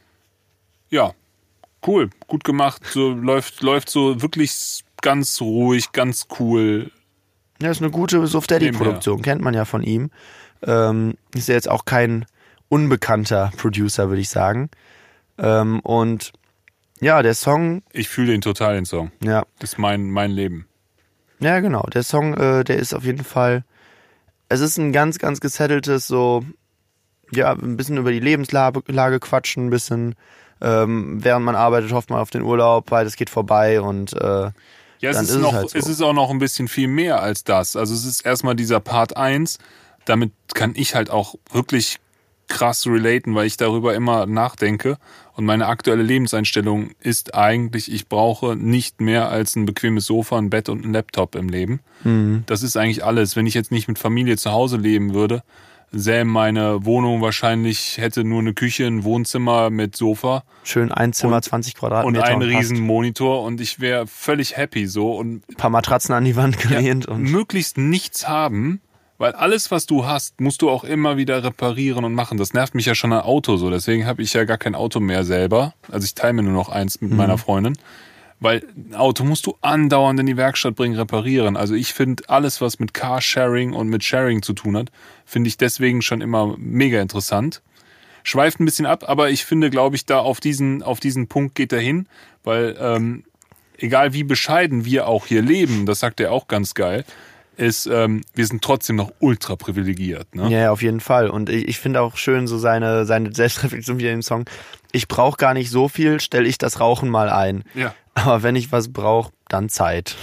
Ja, cool, gut gemacht. So läuft, läuft so wirklich ganz ruhig, ganz cool. Ja, ist eine gute Suff Daddy Nebenher. Produktion, kennt man ja von ihm. Ähm, ist ja jetzt auch kein unbekannter Producer, würde ich sagen. Ähm, und ja, der Song, Ich fühle den total, den Song. ja, Das ist mein, mein Leben. ja genau, der Song, äh, der ist auf jeden Fall, es ist ein ganz, ganz gesetteltes, so, ja, ein bisschen über die Lebenslage Lage quatschen, ein bisschen, ähm, während man arbeitet, hofft man auf den Urlaub, beides geht vorbei und äh, Ja, es dann ist, ist es noch, halt so. es ist auch noch ein bisschen viel mehr als das. Also es ist erstmal dieser Part eins. Damit kann ich halt auch wirklich krass relaten, weil ich darüber immer nachdenke. Und meine aktuelle Lebenseinstellung ist eigentlich, ich brauche nicht mehr als ein bequemes Sofa, ein Bett und ein Laptop im Leben. Mhm. Das ist eigentlich alles. Wenn ich jetzt nicht mit Familie zu Hause leben würde, sähe meine Wohnung wahrscheinlich, hätte nur eine Küche, ein Wohnzimmer mit Sofa schön ein Zimmer, Und- zwanzig und Quadratmeter einen passt. riesen Monitor und ich wäre völlig happy so und Ein paar Matratzen an die Wand gelehnt und möglichst nichts haben, weil alles, was du hast, musst du auch immer wieder reparieren und machen. Das nervt mich ja schon ein Auto so. Deswegen habe ich ja gar kein Auto mehr selber. Also ich teile mir nur noch eins mit Mhm. meiner Freundin. Weil ein Auto musst du andauernd in die Werkstatt bringen, reparieren. Also ich finde alles, was mit Carsharing und mit Sharing zu tun hat, finde ich deswegen schon immer mega interessant. Schweift ein bisschen ab, aber ich finde, glaube ich, da auf diesen, auf diesen Punkt geht er hin, weil ähm, egal wie bescheiden wir auch hier leben, das sagt er auch ganz geil, ist, ähm, wir sind trotzdem noch ultra privilegiert. Ne? ja, ja, auf jeden Fall. Und ich, ich finde auch schön so seine, seine Selbstreflexion wieder im Song. Ich brauche gar nicht so viel, stelle ich das Rauchen mal ein. Ja. Aber wenn ich was brauche, dann Zeit.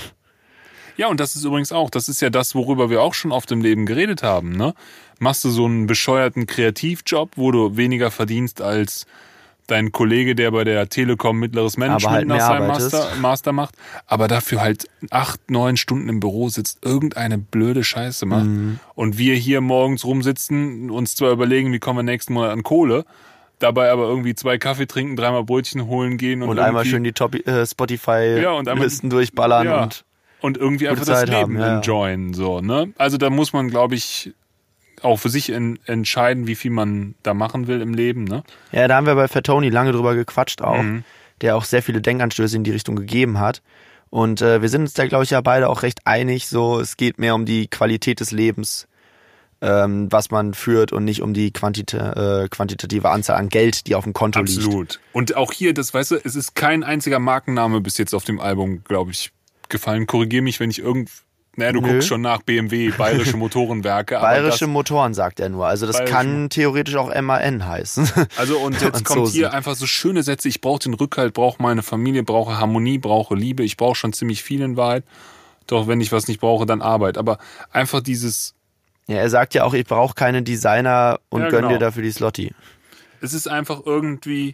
Ja, und das ist übrigens auch, das ist ja das, worüber wir auch schon oft im Leben geredet haben. Ne? Machst du so einen bescheuerten Kreativjob, wo du weniger verdienst als dein Kollege, der bei der Telekom mittleres Management halt nach mehr seinem arbeitest. Master, Master macht, aber dafür halt acht, neun Stunden im Büro sitzt, irgendeine blöde Scheiße macht. Mhm. Und wir hier morgens rumsitzen, uns zwar überlegen, wie kommen wir nächsten Monat an Kohle, dabei aber irgendwie zwei Kaffee trinken, dreimal Brötchen holen gehen und, Und einmal irgendwie- schön die Top äh, Ja, und einmal- Spotify-Listen durchballern Ja. und und irgendwie einfach das Zeit Leben haben, ja, ja. enjoyen. So, ne? Also da muss man, glaube ich, auch für sich en- entscheiden, wie viel man da machen will im Leben. Ne? ja, da haben wir bei Fat Tony lange drüber gequatscht auch, Mhm. der auch sehr viele Denkanstöße in die Richtung gegeben hat. Und äh, wir sind uns da, glaube ich, ja beide auch recht einig, so es geht mehr um die Qualität des Lebens, ähm, was man führt und nicht um die Quantita- äh, quantitative Anzahl an Geld, die auf dem Konto liegt. Absolut. Und auch hier, das weißt du, es ist kein einziger Markenname bis jetzt auf dem Album, glaube ich, gefallen. Korrigiere mich, wenn ich irgendeinen Naja, du Nö. guckst schon nach B M W, Bayerische Motorenwerke. aber Bayerische das, Motoren, sagt er nur. Also das Bayerische kann Mo- theoretisch auch M A N heißen. Also und jetzt Und kommt so hier sieht. einfach so schöne Sätze. Ich brauche den Rückhalt, brauche meine Familie, brauche Harmonie, brauche Liebe. Ich brauche schon ziemlich viel in Wahrheit. Doch wenn ich was nicht brauche, dann Arbeit. Aber einfach dieses, Ja, er sagt ja auch, ich brauche keine Designer und Ja, gönn genau. dir dafür die Slotty. es ist einfach irgendwie,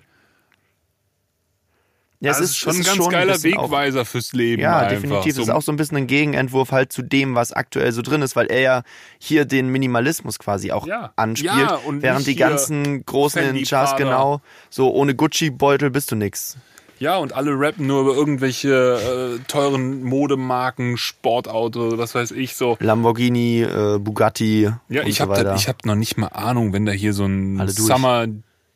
Ja, das ist schon ein ganz geiler Wegweiser auch, fürs Leben. Ja, einfach. definitiv. So, Das ist auch so ein bisschen ein Gegenentwurf halt zu dem, was aktuell so drin ist, weil er ja hier den Minimalismus quasi auch Ja. anspielt, Ja, und während nicht die hier ganzen Großen in Fendi, den Charts Prada. genau, so ohne Gucci-Beutel bist du nix. Ja, und alle rappen nur über irgendwelche äh, teuren Modemarken, Sportauto, was weiß ich so. Lamborghini, äh, Bugatti Ja, und ich so habe weiter. ich hab noch nicht mal Ahnung, wenn da hier so ein Alle durch. Summer...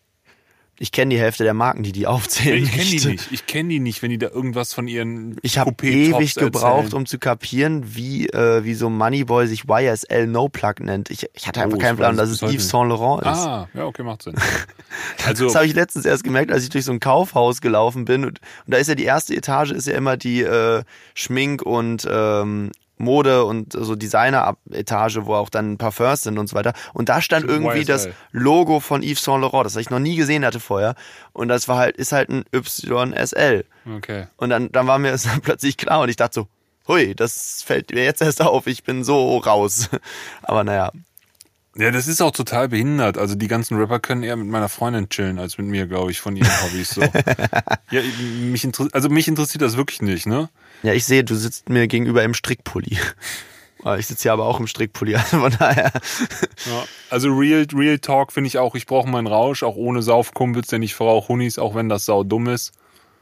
Ich kenne die Hälfte der Marken, die die aufzählen. Ich kenne die nicht. Ich kenne die nicht, wenn die da irgendwas von ihren Ich habe Coupé-Tops ewig gebraucht, erzählen. um zu kapieren, wie, äh, wie so Moneyboy sich Y S L No Plug nennt. Ich, ich hatte einfach Oh, keinen ich Plan, weiß dass es es bis heute Yves nicht. Saint Laurent ist. Ah, ja, okay, macht Sinn. Also, Das habe ich letztens erst gemerkt, als ich durch so ein Kaufhaus gelaufen bin. Und, und da ist ja die erste Etage, ist ja immer die äh, Schmink- und ähm, Mode- und so Designer-Etage, wo auch dann Parfums sind und so weiter. Und da stand Stimmt, irgendwie Y S L. das Logo von Yves Saint Laurent, das ich noch nie gesehen hatte vorher. Und das war halt, ist halt ein Y S L. okay. Und dann, dann war mir das dann plötzlich klar und ich dachte so, hui, das fällt mir jetzt erst auf, ich bin so raus. Aber naja, Ja, das ist auch total behindert. Also die ganzen Rapper können eher mit meiner Freundin chillen, als mit mir, glaube ich, von ihren Hobbys. So. Ja, mich interessiert, also mich interessiert das wirklich nicht, ne? ja, ich sehe, du sitzt mir gegenüber im Strickpulli. Ich sitze hier aber auch im Strickpulli, also von daher. Ja. Also Real, Real Talk finde ich auch, ich brauche meinen Rausch, auch ohne Saufkumpels, denn ich verrauche Hunis, auch wenn das sau dumm ist.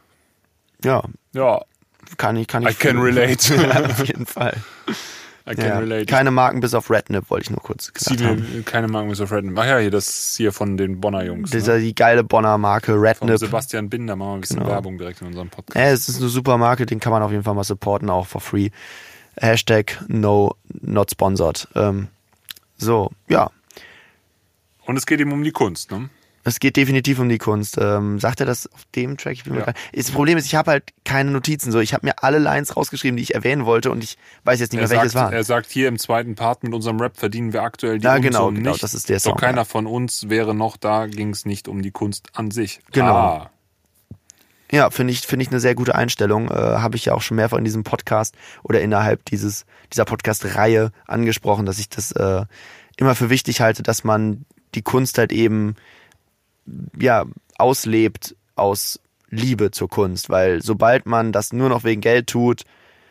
Ja, Ja, kann ich, kann ich. I can fühlen. relate. Ja, auf jeden Fall. I can Ja. relate. Keine Marken bis auf Rednip, wollte ich nur kurz Zieh gesagt mir haben. keine Marken mit so Fred. Ach ja, hier, das ist hier von den Bonner Jungs. Dieser, Ne? die geile Bonner Marke Von Rednip. Sebastian Binder, machen wir ein bisschen Genau. Werbung direkt in unserem Podcast. Ja, es ist eine super Marke, den kann man auf jeden Fall mal supporten, auch for free. Hashtag no, not sponsored. Ähm, so, ja. Und es geht ihm um die Kunst, ne? Es geht definitiv um die Kunst. Ähm, sagt er das auf dem Track? Ich bin mir Ja. gar- das Problem ist, ich habe halt keine Notizen. So, ich habe mir alle Lines rausgeschrieben, die ich erwähnen wollte, und ich weiß jetzt nicht Er mehr, welches sagt, war. er sagt hier im zweiten Part, mit unserem Rap verdienen wir aktuell die Ja, genau, Unsummen genau, nicht. das ist der Song, Doch keiner ja. von uns wäre noch da, ging es nicht um die Kunst an sich. Genau. Ah, Ja, finde ich, finde ich eine sehr gute Einstellung. Äh, habe ich ja auch schon mehrfach in diesem Podcast oder innerhalb dieses, dieser Podcast-Reihe angesprochen, dass ich das äh, immer für wichtig halte, dass man die Kunst halt eben ja auslebt aus Liebe zur Kunst, weil sobald man das nur noch wegen Geld tut,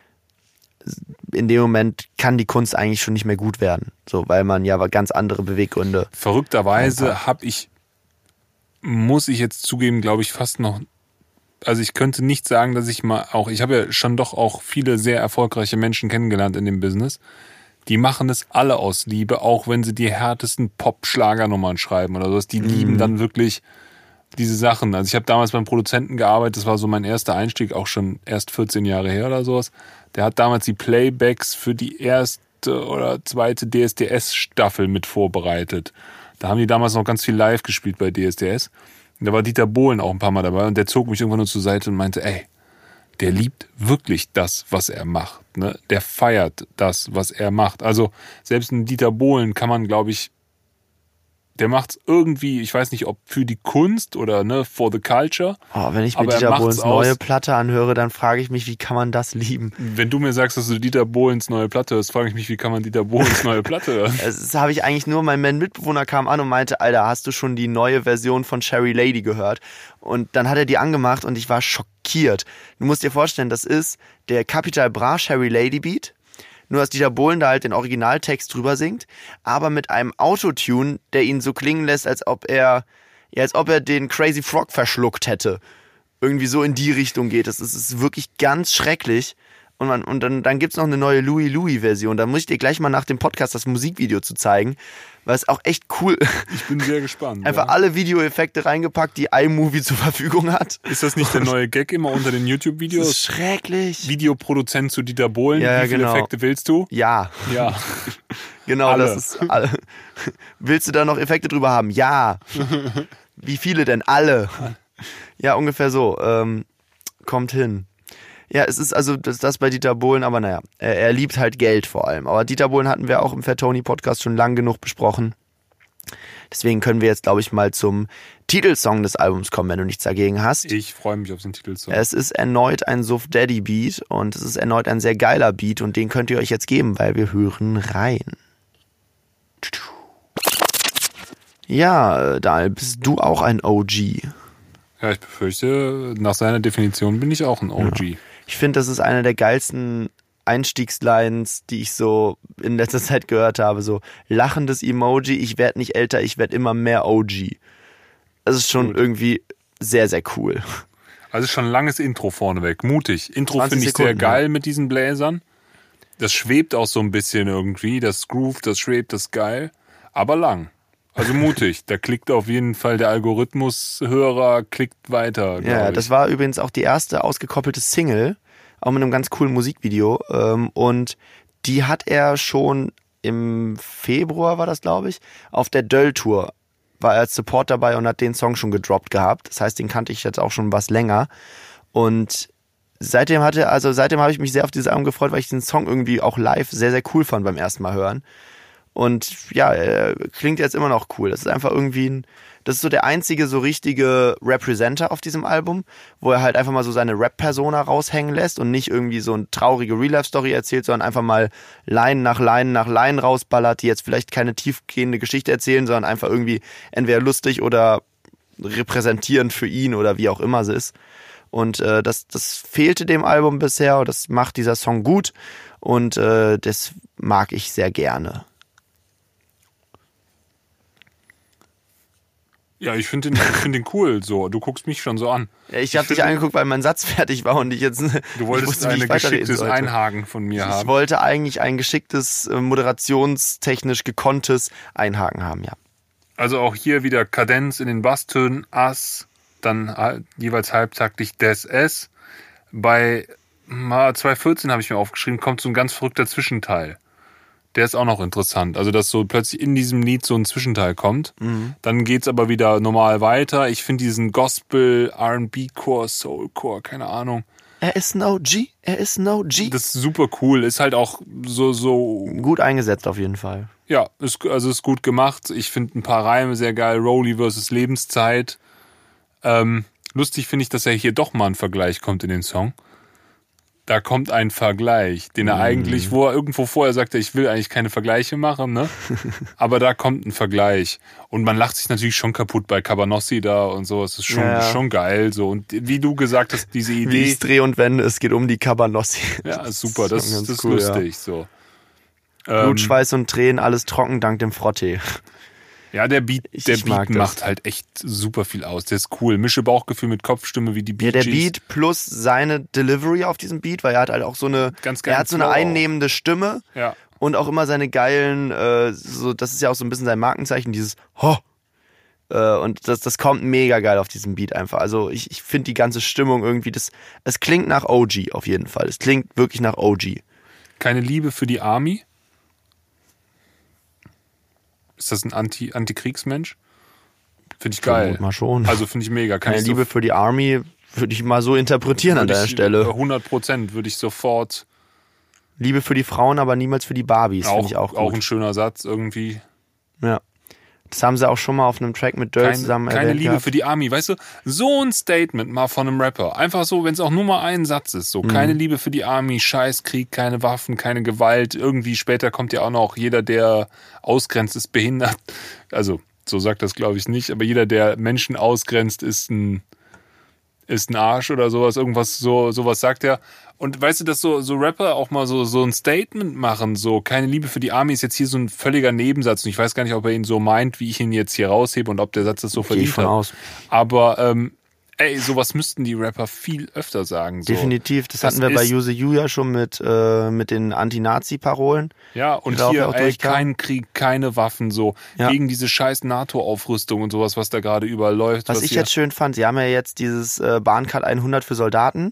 in dem Moment kann die Kunst eigentlich schon nicht mehr gut werden, so, weil man ja ganz andere Beweggründe. verrückterweise habe ich, muss ich jetzt zugeben, glaube ich, fast noch, also ich könnte nicht sagen, dass ich mal auch, ich habe ja schon doch auch viele sehr erfolgreiche Menschen kennengelernt in dem Business, die machen es alle aus Liebe, auch wenn sie die härtesten Pop-Schlagernummern schreiben oder sowas, die lieben dann wirklich diese Sachen. Also ich habe damals beim Produzenten gearbeitet, das war so mein erster Einstieg, auch schon erst vierzehn Jahre her oder sowas. Der hat damals die Playbacks für die erste oder zweite D S D S-Staffel mit vorbereitet. Da haben die damals noch ganz viel live gespielt bei D S D S. Und da war Dieter Bohlen auch ein paar Mal dabei und der zog mich irgendwann nur zur Seite und meinte, ey, der liebt wirklich das, was er macht. Ne? Der feiert das, was er macht. Also selbst ein Dieter Bohlen kann man, glaube ich, der macht's irgendwie, ich weiß nicht, ob für die Kunst oder ne, for the culture. Oh, wenn ich mir Aber er Dieter macht's Bohlens aus. neue Platte anhöre, dann frage ich mich, wie kann man das lieben? Wenn du mir sagst, dass du Dieter Bohlens neue Platte hörst, frage ich mich, wie kann man Dieter Bohlens neue Platte hören? Das habe ich eigentlich nur, mein Mitbewohner kam an und meinte, Alter, hast du schon die neue Version von Cherry Lady gehört? Und dann hat er die angemacht und ich war schockiert. Du musst dir vorstellen, das ist der Capital Bra Cherry Lady Beat. Nur, dass Dieter Bohlen da halt den Originaltext drüber singt, aber mit einem Autotune, der ihn so klingen lässt, als ob er, ja, als ob er den Crazy Frog verschluckt hätte. Irgendwie so in die Richtung geht. Das ist, das ist wirklich ganz schrecklich. Und, man, und dann, dann gibt's noch eine neue Louis Louis Version. Da muss ich dir gleich mal nach dem Podcast das Musikvideo zu zeigen, weil es auch echt cool. Ich bin sehr gespannt. Einfach ja. alle Videoeffekte reingepackt, die iMovie zur Verfügung hat. Ist das nicht der neue Gag immer unter den Das ist YouTube-Videos? schrecklich. Videoproduzent zu Dieter Bohlen. Ja, ja, Wie viele genau. Effekte willst du? Ja, Ja. genau, Alle. das ist alle. Willst du da noch Effekte drüber haben? Ja. Wie viele denn? Alle. Ja, ungefähr so. Ähm, kommt hin. Ja, es ist also das, das bei Dieter Bohlen, aber naja, er, er liebt halt Geld vor allem. Aber Dieter Bohlen hatten wir auch im Fat Tony Podcast schon lang genug besprochen. Deswegen können wir jetzt, glaube ich, mal zum Titelsong des Albums kommen, wenn du nichts dagegen hast. Ich freue mich auf den Titelsong. Es ist erneut ein Suff Daddy Beat und es ist erneut ein sehr geiler Beat und den könnt ihr euch jetzt geben, weil wir hören rein. Ja, Daniel, bist du auch ein O G? Ja, ich befürchte, nach seiner Definition bin ich auch ein O G. Ja. Ich finde, das ist einer der geilsten Einstiegslines, die ich so in letzter Zeit gehört habe. So lachendes Emoji, ich werde nicht älter, ich werde immer mehr O G. Das ist schon Gut. irgendwie sehr, sehr cool. Also schon ein langes Intro vorneweg. Mutig. Intro finde ich Sekunden, sehr geil ja. mit diesen Bläsern. Das schwebt auch so ein bisschen irgendwie. Das Groove, das schwebt, das ist geil. Aber lang. Also mutig. Da klickt auf jeden Fall der Algorithmus-Hörer, klickt weiter. Ja, ich. Das war übrigens auch die erste ausgekoppelte Single, auch mit einem ganz coolen Musikvideo. Und die hat er schon im Februar, war das glaube ich, auf der Döll-Tour war er als Support dabei und hat den Song schon gedroppt gehabt. Das heißt, den kannte ich jetzt auch schon was länger. Und seitdem hatte, also seitdem habe ich mich sehr auf dieses Album gefreut, weil ich den Song irgendwie auch live sehr, sehr cool fand beim ersten Mal hören. Und ja, er klingt jetzt immer noch cool. Das ist einfach irgendwie ein, das ist so der einzige so richtige Representer auf diesem Album, wo er halt einfach mal so seine Rap-Persona raushängen lässt und nicht irgendwie so eine traurige Real-Life-Story erzählt, sondern einfach mal Line nach Line nach Line rausballert, die jetzt vielleicht keine tiefgehende Geschichte erzählen, sondern einfach irgendwie entweder lustig oder repräsentierend für ihn oder wie auch immer es ist. Und äh, das, das fehlte dem Album bisher und das macht dieser Song gut und äh, das mag ich sehr gerne. Ja, ich finde den, find den cool. So, du guckst mich schon so an. Ja, ich habe dich angeguckt, weil mein Satz fertig war und ich jetzt. Du wolltest ein geschicktes Einhaken von mir ich haben. Ich wollte eigentlich ein geschicktes, moderationstechnisch gekonntes Einhaken haben, ja. Also auch hier wieder Kadenz in den Basstönen, Ass, dann jeweils halbtaktig Des S. Bei zwei vierzehn habe ich mir aufgeschrieben, kommt so ein ganz verrückter Zwischenteil. Der ist auch noch interessant. Also, dass so plötzlich in diesem Lied so ein Zwischenteil kommt. Mhm. Dann geht's aber wieder normal weiter. Ich finde diesen Gospel, R and B-Core, Soul-Core, keine Ahnung. Er ist ein O G, er ist ein O G. Das ist super cool. Ist halt auch so, so. Gut eingesetzt auf jeden Fall. Ja, ist, also ist gut gemacht. Ich finde ein paar Reime sehr geil. Rolly versus Lebenszeit. Ähm, lustig finde ich, dass ja hier doch mal ein Vergleich kommt in den Song. Da kommt ein Vergleich, den er mm. eigentlich, wo er irgendwo vorher sagte, ich will eigentlich keine Vergleiche machen, ne? Aber da kommt ein Vergleich. Und man lacht sich natürlich schon kaputt bei Cabanossi da und so. Es ist schon, ja. schon geil, so. Und wie du gesagt hast, diese Idee. Wie ich drehe und wende, es geht um die Cabanossi. Ja, ist super, das, das, das ist cool, lustig, ja. so. Blut, ähm, Schweiß und Tränen, alles trocken dank dem Frottee. Ja, der Beat, der ich Beat macht halt echt super viel aus. Der ist cool. Mische Bauchgefühl mit Kopfstimme wie die Bee Gees. Ja, der Beat plus seine Delivery auf diesem Beat, weil er hat halt auch so eine, Ganz er hat so eine einnehmende Stimme. Ja. Und auch immer seine geilen, äh, so, das ist ja auch so ein bisschen sein Markenzeichen, dieses Ho. Äh, und das, das kommt mega geil auf diesem Beat einfach. Also ich, ich finde die ganze Stimmung irgendwie, das, es klingt nach O G auf jeden Fall. Es klingt wirklich nach O G. Keine Liebe für die Army? Ist das ein Anti, Antikriegsmensch? Finde ich geil. Mal schon. Also finde ich mega. Kann Keine ich Liebe so, für die Army würde ich mal so interpretieren an der ich, Stelle. hundert Prozent würde ich sofort. Liebe für die Frauen, aber niemals für die Barbies, finde ich auch gut. Auch ein schöner Satz irgendwie. Ja. Das haben sie auch schon mal auf einem Track mit Döll Kein, zusammen Keine erwähnt Liebe gehabt. für die Army, weißt du? So ein Statement mal von einem Rapper. Einfach so, wenn es auch nur mal ein Satz ist. So, mhm. keine Liebe für die Army, scheiß Krieg, keine Waffen, keine Gewalt. Irgendwie später kommt ja auch noch, jeder, der ausgrenzt, ist behindert. Also, so sagt das glaube ich nicht. Aber jeder, der Menschen ausgrenzt, ist ein, ist ein Arsch oder sowas. Irgendwas, so, sowas sagt er. Und weißt du, dass so, so Rapper auch mal so, so ein Statement machen, so keine Liebe für die Army ist jetzt hier so ein völliger Nebensatz. Und ich weiß gar nicht, ob er ihn so meint, wie ich ihn jetzt hier raushebe und ob der Satz das so verdient hat. Aus. Aber ähm, ey, sowas müssten die Rapper viel öfter sagen. So. Definitiv, das, das hatten wir bei Use You ja schon mit, äh, mit den Anti-Nazi-Parolen. Ja, und hier, ey, kein Krieg, keine Waffen, so. Ja. Gegen diese scheiß NATO-Aufrüstung und sowas, was da gerade überall läuft. Was, was ich jetzt schön fand, sie haben ja jetzt dieses äh, Bahncard hundert für Soldaten.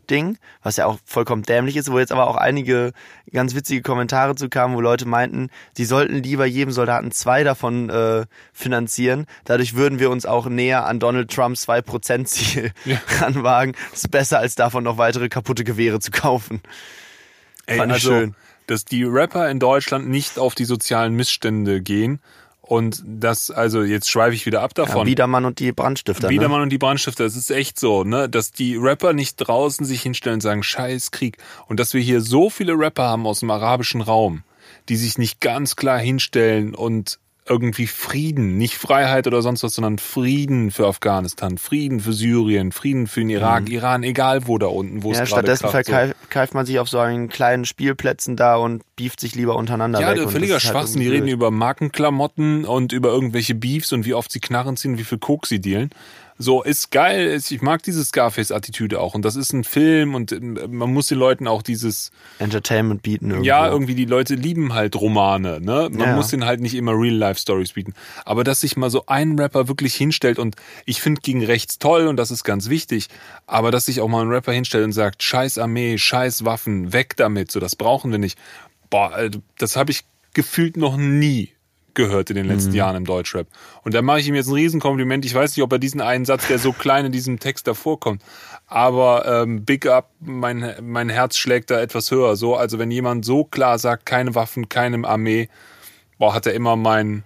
Ding, was ja auch vollkommen dämlich ist, wo jetzt aber auch einige ganz witzige Kommentare zu kamen, wo Leute meinten, sie sollten lieber jedem Soldaten zwei davon äh, finanzieren. Dadurch würden wir uns auch näher an Donald Trumps zwei Prozent Ziel ja. ranwagen. Das ist besser, als davon noch weitere kaputte Gewehre zu kaufen. Ey, Fand ich also, schön. Dass die Rapper in Deutschland nicht auf die sozialen Missstände gehen. Und das, also jetzt schweife ich wieder ab davon. Ja, Biedermann und die Brandstifter. Biedermann ne? und die Brandstifter, das ist echt so, ne, dass die Rapper nicht draußen sich hinstellen und sagen, scheiß Krieg. Und dass wir hier so viele Rapper haben aus dem arabischen Raum, die sich nicht ganz klar hinstellen und irgendwie Frieden, nicht Freiheit oder sonst was, sondern Frieden für Afghanistan, Frieden für Syrien, Frieden für den Irak, mhm. Iran, egal wo da unten, wo ja, es gerade stattdessen verkeift so. man sich auf so einen kleinen Spielplätzen da und beeft sich lieber untereinander ja, weg. Ja, völliger Schwachsinn. Halt die reden über Markenklamotten und über irgendwelche Beefs und wie oft sie Knarren ziehen, wie viel Koks sie dealen. So, ist geil. Ich mag diese Scarface-Attitüde auch. Und das ist ein Film und man muss den Leuten auch dieses Entertainment bieten irgendwo. Ja, irgendwie die Leute lieben halt Romane, ne? Man ja. muss denen halt nicht immer Real-Life-Stories bieten. Aber dass sich mal so ein Rapper wirklich hinstellt und ich finde gegen rechts toll und das ist ganz wichtig, aber dass sich auch mal ein Rapper hinstellt und sagt, scheiß Armee, scheiß Waffen, weg damit, so das brauchen wir nicht. Boah, das habe ich gefühlt noch nie gehört in den letzten mhm. Jahren im Deutschrap. Und da mache ich ihm jetzt ein Riesenkompliment. Ich weiß nicht, ob er diesen einen Satz, der so klein in diesem Text davor kommt, aber ähm, big up, mein, mein Herz schlägt da etwas höher. So, also wenn jemand so klar sagt, keine Waffen, keine Armee, boah, hat er immer mein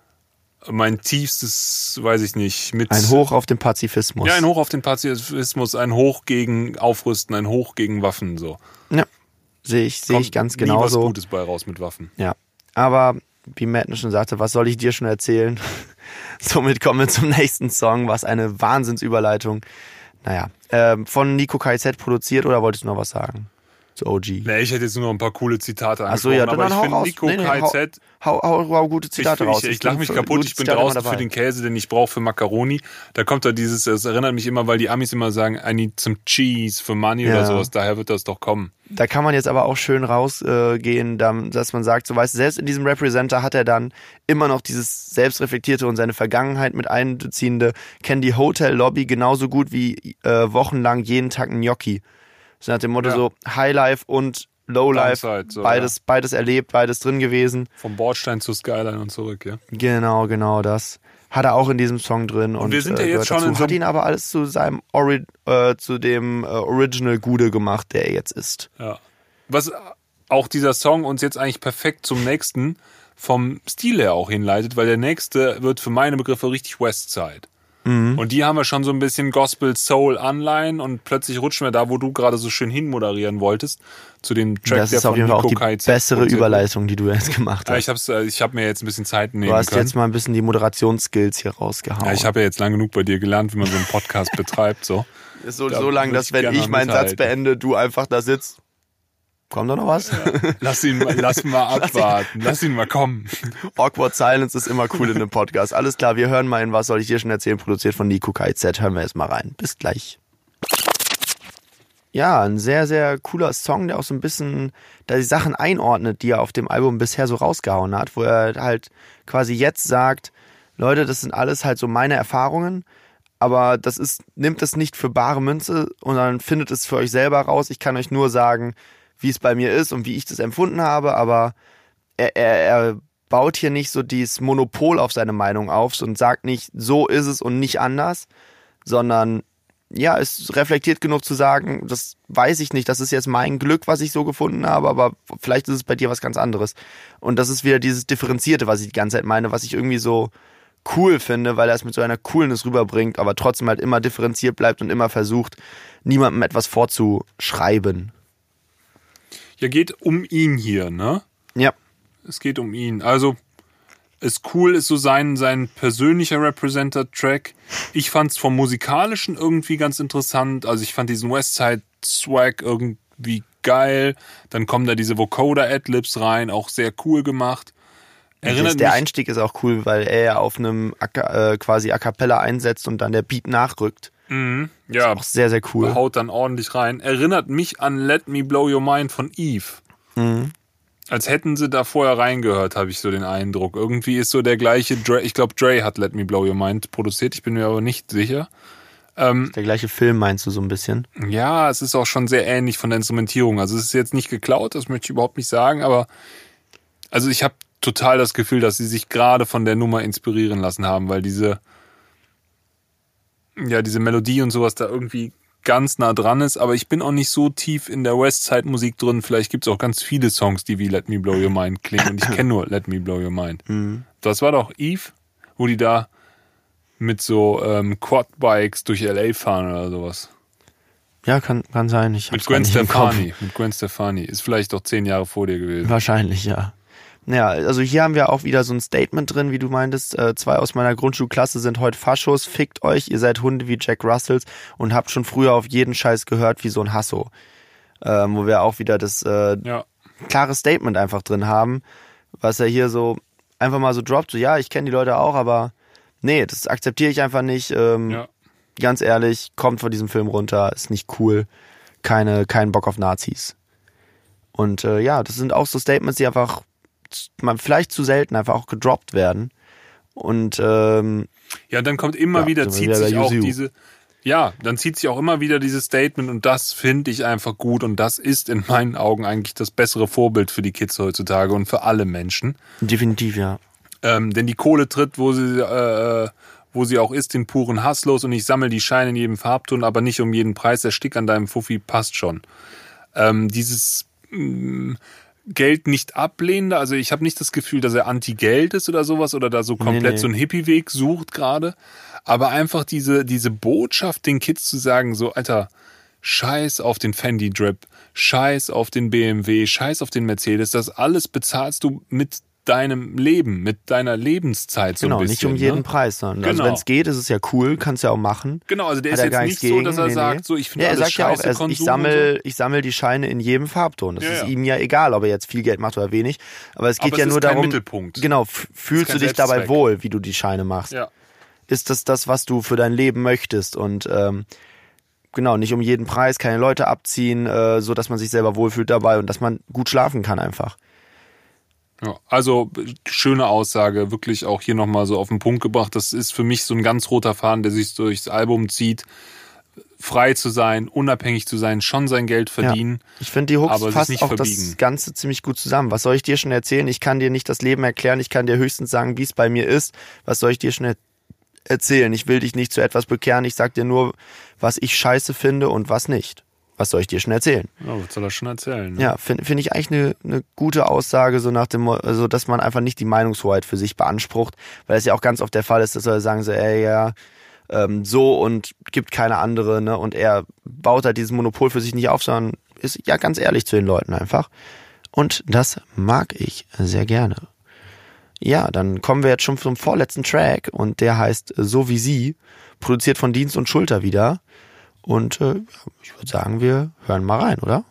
mein tiefstes, weiß ich nicht, mit... Ein Hoch auf den Pazifismus. Ja, ein Hoch auf den Pazifismus, ein Hoch gegen Aufrüsten, ein Hoch gegen Waffen, so. Ja, sehe ich, sehe ich ganz genauso. Nie was Gutes bei raus mit Waffen. Ja, aber wie Matt schon sagte, was soll ich dir schon erzählen? Somit kommen wir zum nächsten Song, was eine Wahnsinnsüberleitung. Naja, ähm, von Nico K Z produziert, oder wolltest du noch was sagen? Zu O G. Nee, ich hätte jetzt nur noch ein paar coole Zitate angesprochen. Achso, ja, dann, aber dann ich hau finde raus. Nico nee, nee, K Z... Hau, hau, hau gute Zitate ich, raus. Ich, ich, ich lache mich kaputt, ich bin draußen für den Käse, den ich brauche für Macaroni. Da kommt da dieses, das erinnert mich immer, weil die Amis immer sagen, I need some cheese for money ja. oder sowas, daher wird das doch kommen. Da kann man jetzt aber auch schön rausgehen, äh, dass man sagt, so weißt du, selbst in diesem Representer hat er dann immer noch dieses Selbstreflektierte und seine Vergangenheit mit einbeziehende, kennt die Hotel-Lobby genauso gut wie äh, wochenlang jeden Tag ein Gnocchi. So nach dem Motto ja. so Highlife und Lowlife, Downside, so, beides, ja. beides erlebt, beides drin gewesen. Vom Bordstein zur Skyline und zurück, ja. Genau, genau das. Hat er auch in diesem Song drin. Und, und wir sind ja äh, jetzt schon dazu. in so Hat ihn aber alles zu seinem Ori- äh, zu dem äh, Original Gude gemacht, der er jetzt ist. Ja. Was auch dieser Song uns jetzt eigentlich perfekt zum nächsten vom Stil her auch hinleitet, weil der nächste wird für meine Begriffe richtig Westside. Mhm. Und die haben wir schon so ein bisschen Gospel-Soul-Anleihen und plötzlich rutschen wir da, wo du gerade so schön hinmoderieren wolltest, zu dem Track, das der ist auf von jeden Fall auch Nico die K Z bessere Überleitung, die du jetzt gemacht hast. Ja, ich hab's, ich hab mir jetzt ein bisschen Zeit nehmen können. Du hast können. jetzt mal ein bisschen die Moderationsskills hier rausgehauen. Ja, ich habe ja jetzt lang genug bei dir gelernt, wie man so einen Podcast betreibt. So, ist so, da so lang, dass wenn ich meinen Satz beende, du einfach da sitzt. Kommt da noch was? Ja. Lass ihn, lass ihn mal abwarten. Lass ihn mal kommen. Awkward Silence ist immer cool in einem Podcast. Alles klar, wir hören mal in Was soll ich dir schon erzählen, produziert von Nico K Z. Hören wir jetzt mal rein. Bis gleich. Ja, ein sehr, sehr cooler Song, der auch so ein bisschen da die Sachen einordnet, die er auf dem Album bisher so rausgehauen hat, wo er halt quasi jetzt sagt, Leute, das sind alles halt so meine Erfahrungen, aber das ist, nehmt es nicht für bare Münze, sondern findet es für euch selber raus. Ich kann euch nur sagen, wie es bei mir ist und wie ich das empfunden habe, aber er, er, er baut hier nicht so dieses Monopol auf seine Meinung auf und sagt nicht, so ist es und nicht anders, sondern ja, ist reflektiert genug zu sagen, das weiß ich nicht, das ist jetzt mein Glück, was ich so gefunden habe, aber vielleicht ist es bei dir was ganz anderes. Und das ist wieder dieses Differenzierte, was ich die ganze Zeit meine, was ich irgendwie so cool finde, weil er es mit so einer Coolness rüberbringt, aber trotzdem halt immer differenziert bleibt und immer versucht, niemandem etwas vorzuschreiben. Ja, geht um ihn hier, ne? Ja. Es geht um ihn. Also, ist cool, ist so sein, sein persönlicher Representer-Track. Ich fand's vom Musikalischen irgendwie ganz interessant. Also, ich fand diesen Westside-Swag irgendwie geil. Dann kommen da diese Vocoder-Adlibs rein, auch sehr cool gemacht. Erinnert der mich, Einstieg ist auch cool, weil er ja auf einem äh, quasi A Cappella einsetzt und dann der Beat nachrückt. Mhm, ja, ist auch sehr, sehr cool. Haut dann ordentlich rein. Erinnert mich an Let Me Blow Your Mind von Eve. Mhm. Als hätten sie da vorher reingehört, habe ich so den Eindruck. Irgendwie ist so der gleiche Dre, ich glaube Dre hat Let Me Blow Your Mind produziert, ich bin mir aber nicht sicher. Ähm, Der gleiche Film meinst du so ein bisschen? ja, es ist auch schon sehr ähnlich von der Instrumentierung. Also es ist jetzt nicht geklaut, das möchte ich überhaupt nicht sagen, aber also ich habe total das Gefühl, dass sie sich gerade von der Nummer inspirieren lassen haben, weil diese ja, diese Melodie und sowas da irgendwie ganz nah dran ist, aber ich bin auch nicht so tief in der Westside-Musik drin. Vielleicht gibt es auch ganz viele Songs, die wie Let Me Blow Your Mind klingen und ich kenne nur Let Me Blow Your Mind. Mhm. Das war doch Eve, wo die da mit so ähm, Quadbikes durch L A fahren oder sowas. Ja, kann, kann sein. Ich Mit hab's gar Gwen nicht im Kopf. Stefani. Mit Gwen Stefani. Ist vielleicht doch zehn Jahre vor dir gewesen. Wahrscheinlich, ja. Ja, also hier haben wir auch wieder so ein Statement drin, wie du meintest. Äh, zwei aus meiner Grundschulklasse sind heute Faschos. Fickt euch, ihr seid Hunde wie Jack Russells und habt schon früher auf jeden Scheiß gehört wie so ein Hasso. Ähm, wo wir auch wieder das äh, Ja. klare Statement einfach drin haben, was er hier so einfach mal so droppt. So, ja, ich kenne die Leute auch, aber nee, das akzeptiere ich einfach nicht. Ähm, Ja. Ganz ehrlich, kommt von diesem Film runter, ist nicht cool. Keine, keinen Bock auf Nazis. Und äh, ja, das sind auch so Statements, die einfach man vielleicht zu selten einfach auch gedroppt werden. Und ähm, Ja, dann kommt immer Ja, wieder, sind wir zieht wieder bei sich auch U S U. diese, ja, dann zieht sich auch immer wieder dieses Statement und das finde ich einfach gut und das ist in meinen Augen eigentlich das bessere Vorbild für die Kids heutzutage und für alle Menschen. definitiv, ja. Ähm, denn die Kohle tritt, wo sie, äh, wo sie auch ist, den puren Hass los und ich sammle die Scheine in jedem Farbton, aber nicht um jeden Preis, der Stick an deinem Fuffi passt schon. Ähm, dieses mh, Geld nicht ablehnende, also ich habe nicht das Gefühl, dass er Anti-Geld ist oder sowas oder da so komplett Nee, nee. so einen Hippie-Weg sucht gerade, aber einfach diese diese Botschaft den Kids zu sagen, so Alter, scheiß auf den Fendi Drip, scheiß auf den B M W, scheiß auf den Mercedes, das alles bezahlst du mit deinem Leben, mit deiner Lebenszeit so Genau, ein bisschen. nicht um jeden ne? Preis, sondern also Genau. wenn es geht, ist es ja cool, kannst ja auch machen. Genau, also der Hat ist er gar jetzt nicht nichts so, gegen, dass er nee, sagt, nee. so ich finde Ja, er alles sagt ja auch, scheiße, er, Konsum ich und sammel, ich sammel die Scheine in jedem Farbton. Das Ja, ist ja. ihm ja egal, ob er jetzt viel Geld macht oder wenig. Aber es geht Aber ja es nur ist kein darum, Mittelpunkt. genau, f- fühlst kein du dich dabei Selbstzweck. wohl, wie du die Scheine machst? so. Ja. Ist das das, was du für dein Leben möchtest? Und ähm, genau, nicht um jeden Preis, keine Leute abziehen, äh, so dass man sich selber wohlfühlt dabei und dass man gut schlafen kann einfach. Ja, also schöne Aussage, wirklich auch hier nochmal so auf den Punkt gebracht. Das ist für mich so ein ganz roter Faden, der sich durchs Album zieht. Frei zu sein, unabhängig zu sein, schon sein Geld verdienen. Ja. Ich finde, die Hooks aber sich fasst nicht auch verbiegen. das Ganze ziemlich gut zusammen. Was soll ich dir schon erzählen? Ich kann dir nicht das Leben erklären, ich kann dir höchstens sagen, wie es bei mir ist. Was soll ich dir schon er- erzählen? Ich will dich nicht zu etwas bekehren, ich sag dir nur, was ich scheiße finde und was nicht. Was soll ich dir schon erzählen? Ja, was soll er schon erzählen? Ne? Ja, finde find ich eigentlich eine ne gute Aussage, so nach dem, Mo- also dass man einfach nicht die Meinungshoheit für sich beansprucht, weil es ja auch ganz oft der Fall ist, dass Leute sagen so, ey, ja, ähm, so und gibt keine andere, ne? Und er baut halt dieses Monopol für sich nicht auf, sondern ist ja ganz ehrlich zu den Leuten einfach. Und das mag ich sehr gerne. Ja, dann kommen wir jetzt schon zum vorletzten Track und der heißt So wie sie, produziert von Dienst und Schulter wieder. Und äh, ich würde sagen, wir hören mal rein, oder?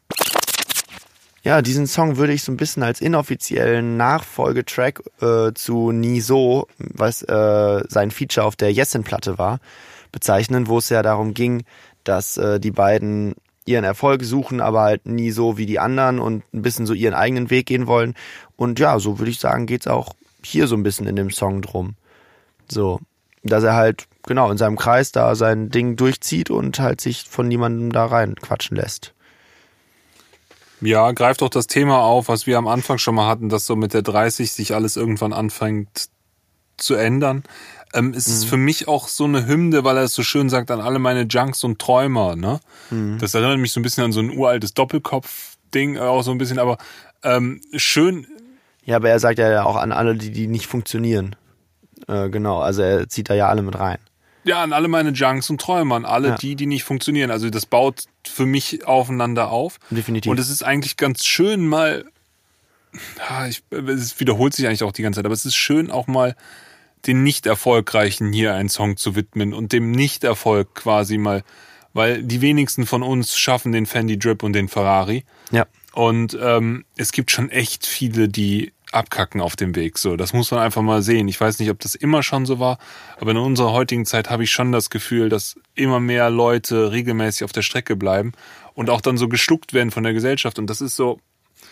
Ja, diesen Song würde ich so ein bisschen als inoffiziellen Nachfolgetrack äh, zu Nie so, was äh, sein Feature auf der Jessin-Platte war, bezeichnen, wo es ja darum ging, dass äh, die beiden ihren Erfolg suchen, aber halt nie so wie die anderen und ein bisschen so ihren eigenen Weg gehen wollen. Und ja, so würde ich sagen, geht's auch hier so ein bisschen in dem Song drum. So, dass er halt genau in seinem Kreis da sein Ding durchzieht und halt sich von niemandem da rein quatschen lässt. Ja, greift auch das Thema auf, was wir am Anfang schon mal hatten, dass so mit der dreißig sich alles irgendwann anfängt zu ändern. Ähm, es ist für mich auch so eine Hymne, weil er es so schön sagt, an alle meine Junks und Träumer, ne? Mhm. Das erinnert mich so ein bisschen an so ein uraltes Doppelkopf-Ding, äh, auch so ein bisschen, aber ähm, schön. Ja, aber er sagt ja auch an alle, die, die nicht funktionieren. Äh, genau, also er zieht da ja alle mit rein. Ja, an alle meine Junks und Träumer, an alle Ja. die, die nicht funktionieren. Also das baut für mich aufeinander auf. Definitiv. Und es ist eigentlich ganz schön mal, ja, ich, es wiederholt sich eigentlich auch die ganze Zeit, aber es ist schön auch mal den Nicht-Erfolgreichen hier einen Song zu widmen und dem Nicht-Erfolg quasi mal, weil die wenigsten von uns schaffen den Fendi Drip und den Ferrari. Ja. Und ähm, es gibt schon echt viele, die abkacken auf dem Weg. So, das muss man einfach mal sehen. Ich weiß nicht, ob das immer schon so war, aber in unserer heutigen Zeit habe ich schon das Gefühl, dass immer mehr Leute regelmäßig auf der Strecke bleiben und auch dann so geschluckt werden von der Gesellschaft. Und das ist so,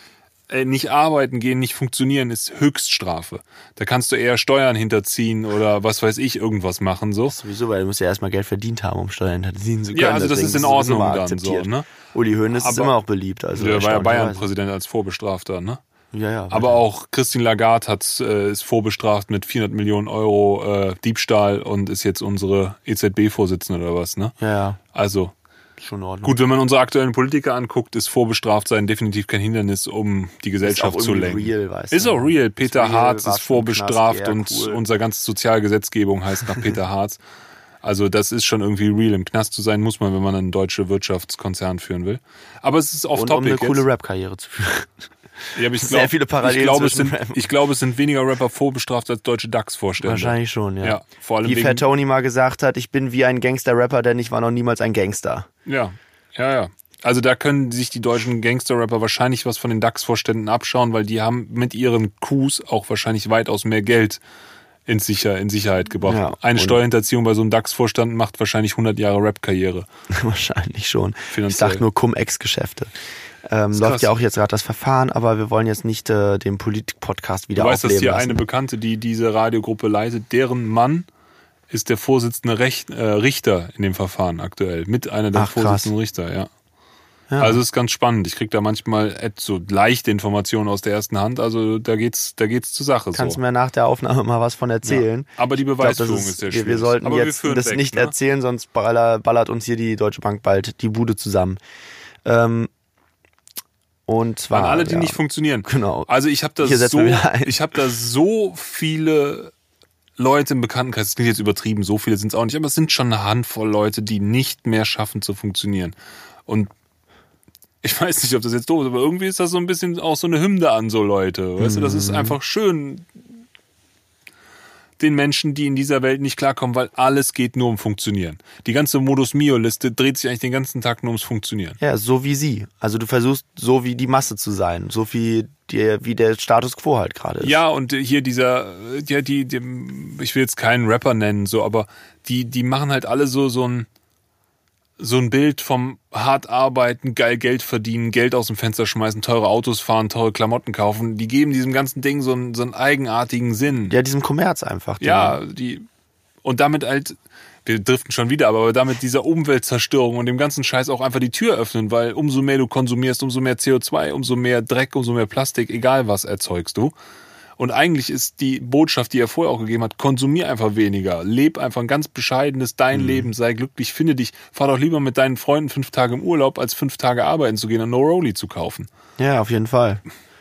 äh, nicht arbeiten gehen, nicht funktionieren, ist Höchststrafe. Da kannst du eher Steuern hinterziehen oder was weiß ich, irgendwas machen. So. Sowieso, weil du musst ja erstmal Geld verdient haben, um Steuern hinterziehen zu können. Ja, also das Deswegen ist in das Ordnung immer dann akzeptiert. so. Ne? Uli Hoeneß ist Aber- immer auch beliebt. Also Der war ja erstaunlicherweise. Bayern-Präsident als Vorbestrafter, ne? Ja, ja. Aber auch Christine Lagarde hat, äh, ist vorbestraft mit vierhundert Millionen Euro äh, Diebstahl und ist jetzt unsere E Z B-Vorsitzende oder was, ne? Ja, ja, Also schon in Ordnung. gut, wenn man unsere aktuellen Politiker anguckt, ist vorbestraft sein definitiv kein Hindernis, um die Ist Gesellschaft auch zu irgendwie lenken. real, weißt du. Ist auch real. Peter real, Harz war ist schon im Knast, vorbestraft eher und cool. unsere ganze Sozialgesetzgebung heißt nach Peter Harz. Also das ist schon irgendwie real. Im Knast zu sein muss man, wenn man einen deutschen Wirtschaftskonzern führen will. Aber es ist Und um off-topic eine coole jetzt. Rap-Karriere zu führen. Ja, aber ich Sehr glaub, viele Parallelen ich glaube, es zwischen sind, Rap. ich glaube, es sind weniger Rapper vorbestraft als deutsche D A X-Vorstände. Wahrscheinlich schon, ja. Ja, vor allem Wie wegen, Fat Tony mal gesagt hat, ich bin wie ein Gangster-Rapper, denn ich war noch niemals ein Gangster. Ja, ja, ja. Also da können sich die deutschen Gangster-Rapper wahrscheinlich was von den D A X-Vorständen abschauen, weil die haben mit ihren Coups auch wahrscheinlich weitaus mehr Geld in, Sicher in Sicherheit gebracht. Ja, Eine und- Steuerhinterziehung bei so einem D A X-Vorstand macht wahrscheinlich hundert Jahre Rap-Karriere. Wahrscheinlich schon. Ich Finanziell. sag nur Cum-Ex-Geschäfte. Ähm, ist läuft krass. ja auch jetzt gerade das Verfahren, aber wir wollen jetzt nicht äh, den Politik-Podcast Du wieder weißt, dass aufleben hier lassen. eine Bekannte, die diese Radiogruppe leitet, deren Mann ist der Vorsitzende Recht, äh, Richter in dem Verfahren aktuell. Mit einer der Ach, krass. Vorsitzenden Richter, ja. Ja. Also es ist ganz spannend. Ich krieg da manchmal so leichte Informationen aus der ersten Hand. Also da geht's, da geht's zur Sache. Kannst so. du mir nach der Aufnahme mal was von erzählen? Ja. Aber die Ich glaub, das Beweisführung ist, ist, sehr wir, schwierig. wir sollten Aber wir jetzt führen das weg, nicht ne? erzählen, sonst baller, ballert uns hier die Deutsche Bank bald die Bude zusammen. Ähm, und zwar An alle, die ja, nicht funktionieren. Genau. Also ich habe da Hier setzen so, wir wieder ein. ich habe da so viele Leute im Bekanntenkreis. Das klingt jetzt übertrieben, so viele sind es auch nicht, aber es sind schon eine Handvoll Leute, die nicht mehr schaffen zu funktionieren. Und ich weiß nicht, ob das jetzt doof ist, aber irgendwie ist das so ein bisschen auch so eine Hymne an so Leute. Weißt du, das ist einfach schön, den Menschen, die in dieser Welt nicht klarkommen, weil alles geht nur um Funktionieren. Die ganze Modus Mio-Liste dreht sich eigentlich den ganzen Tag nur ums Funktionieren. Ja, so wie sie. Also du versuchst so wie die Masse zu sein, so wie der, wie der Status quo halt gerade ist. Ja, und hier dieser, ja, die, die, ich will jetzt keinen Rapper nennen, so, aber die, die machen halt alle so, so ein, so ein Bild vom hart arbeiten, geil Geld verdienen, Geld aus dem Fenster schmeißen, teure Autos fahren, teure Klamotten kaufen. Die geben diesem ganzen Ding so einen, so einen eigenartigen Sinn. Ja, diesem Kommerz einfach. Ja, die, und damit halt, wir driften schon wieder, aber damit dieser Umweltzerstörung und dem ganzen Scheiß auch einfach die Tür öffnen, weil umso mehr du konsumierst, umso mehr C O zwei, umso mehr Dreck, umso mehr Plastik, egal was erzeugst du. Und eigentlich ist die Botschaft, die er vorher auch gegeben hat, konsumier einfach weniger, leb einfach ein ganz bescheidenes dein Mhm. Leben, sei glücklich, finde dich, fahr doch lieber mit deinen Freunden fünf Tage im Urlaub, als fünf Tage arbeiten zu gehen und No-Rolli zu kaufen. Ja, auf jeden Fall.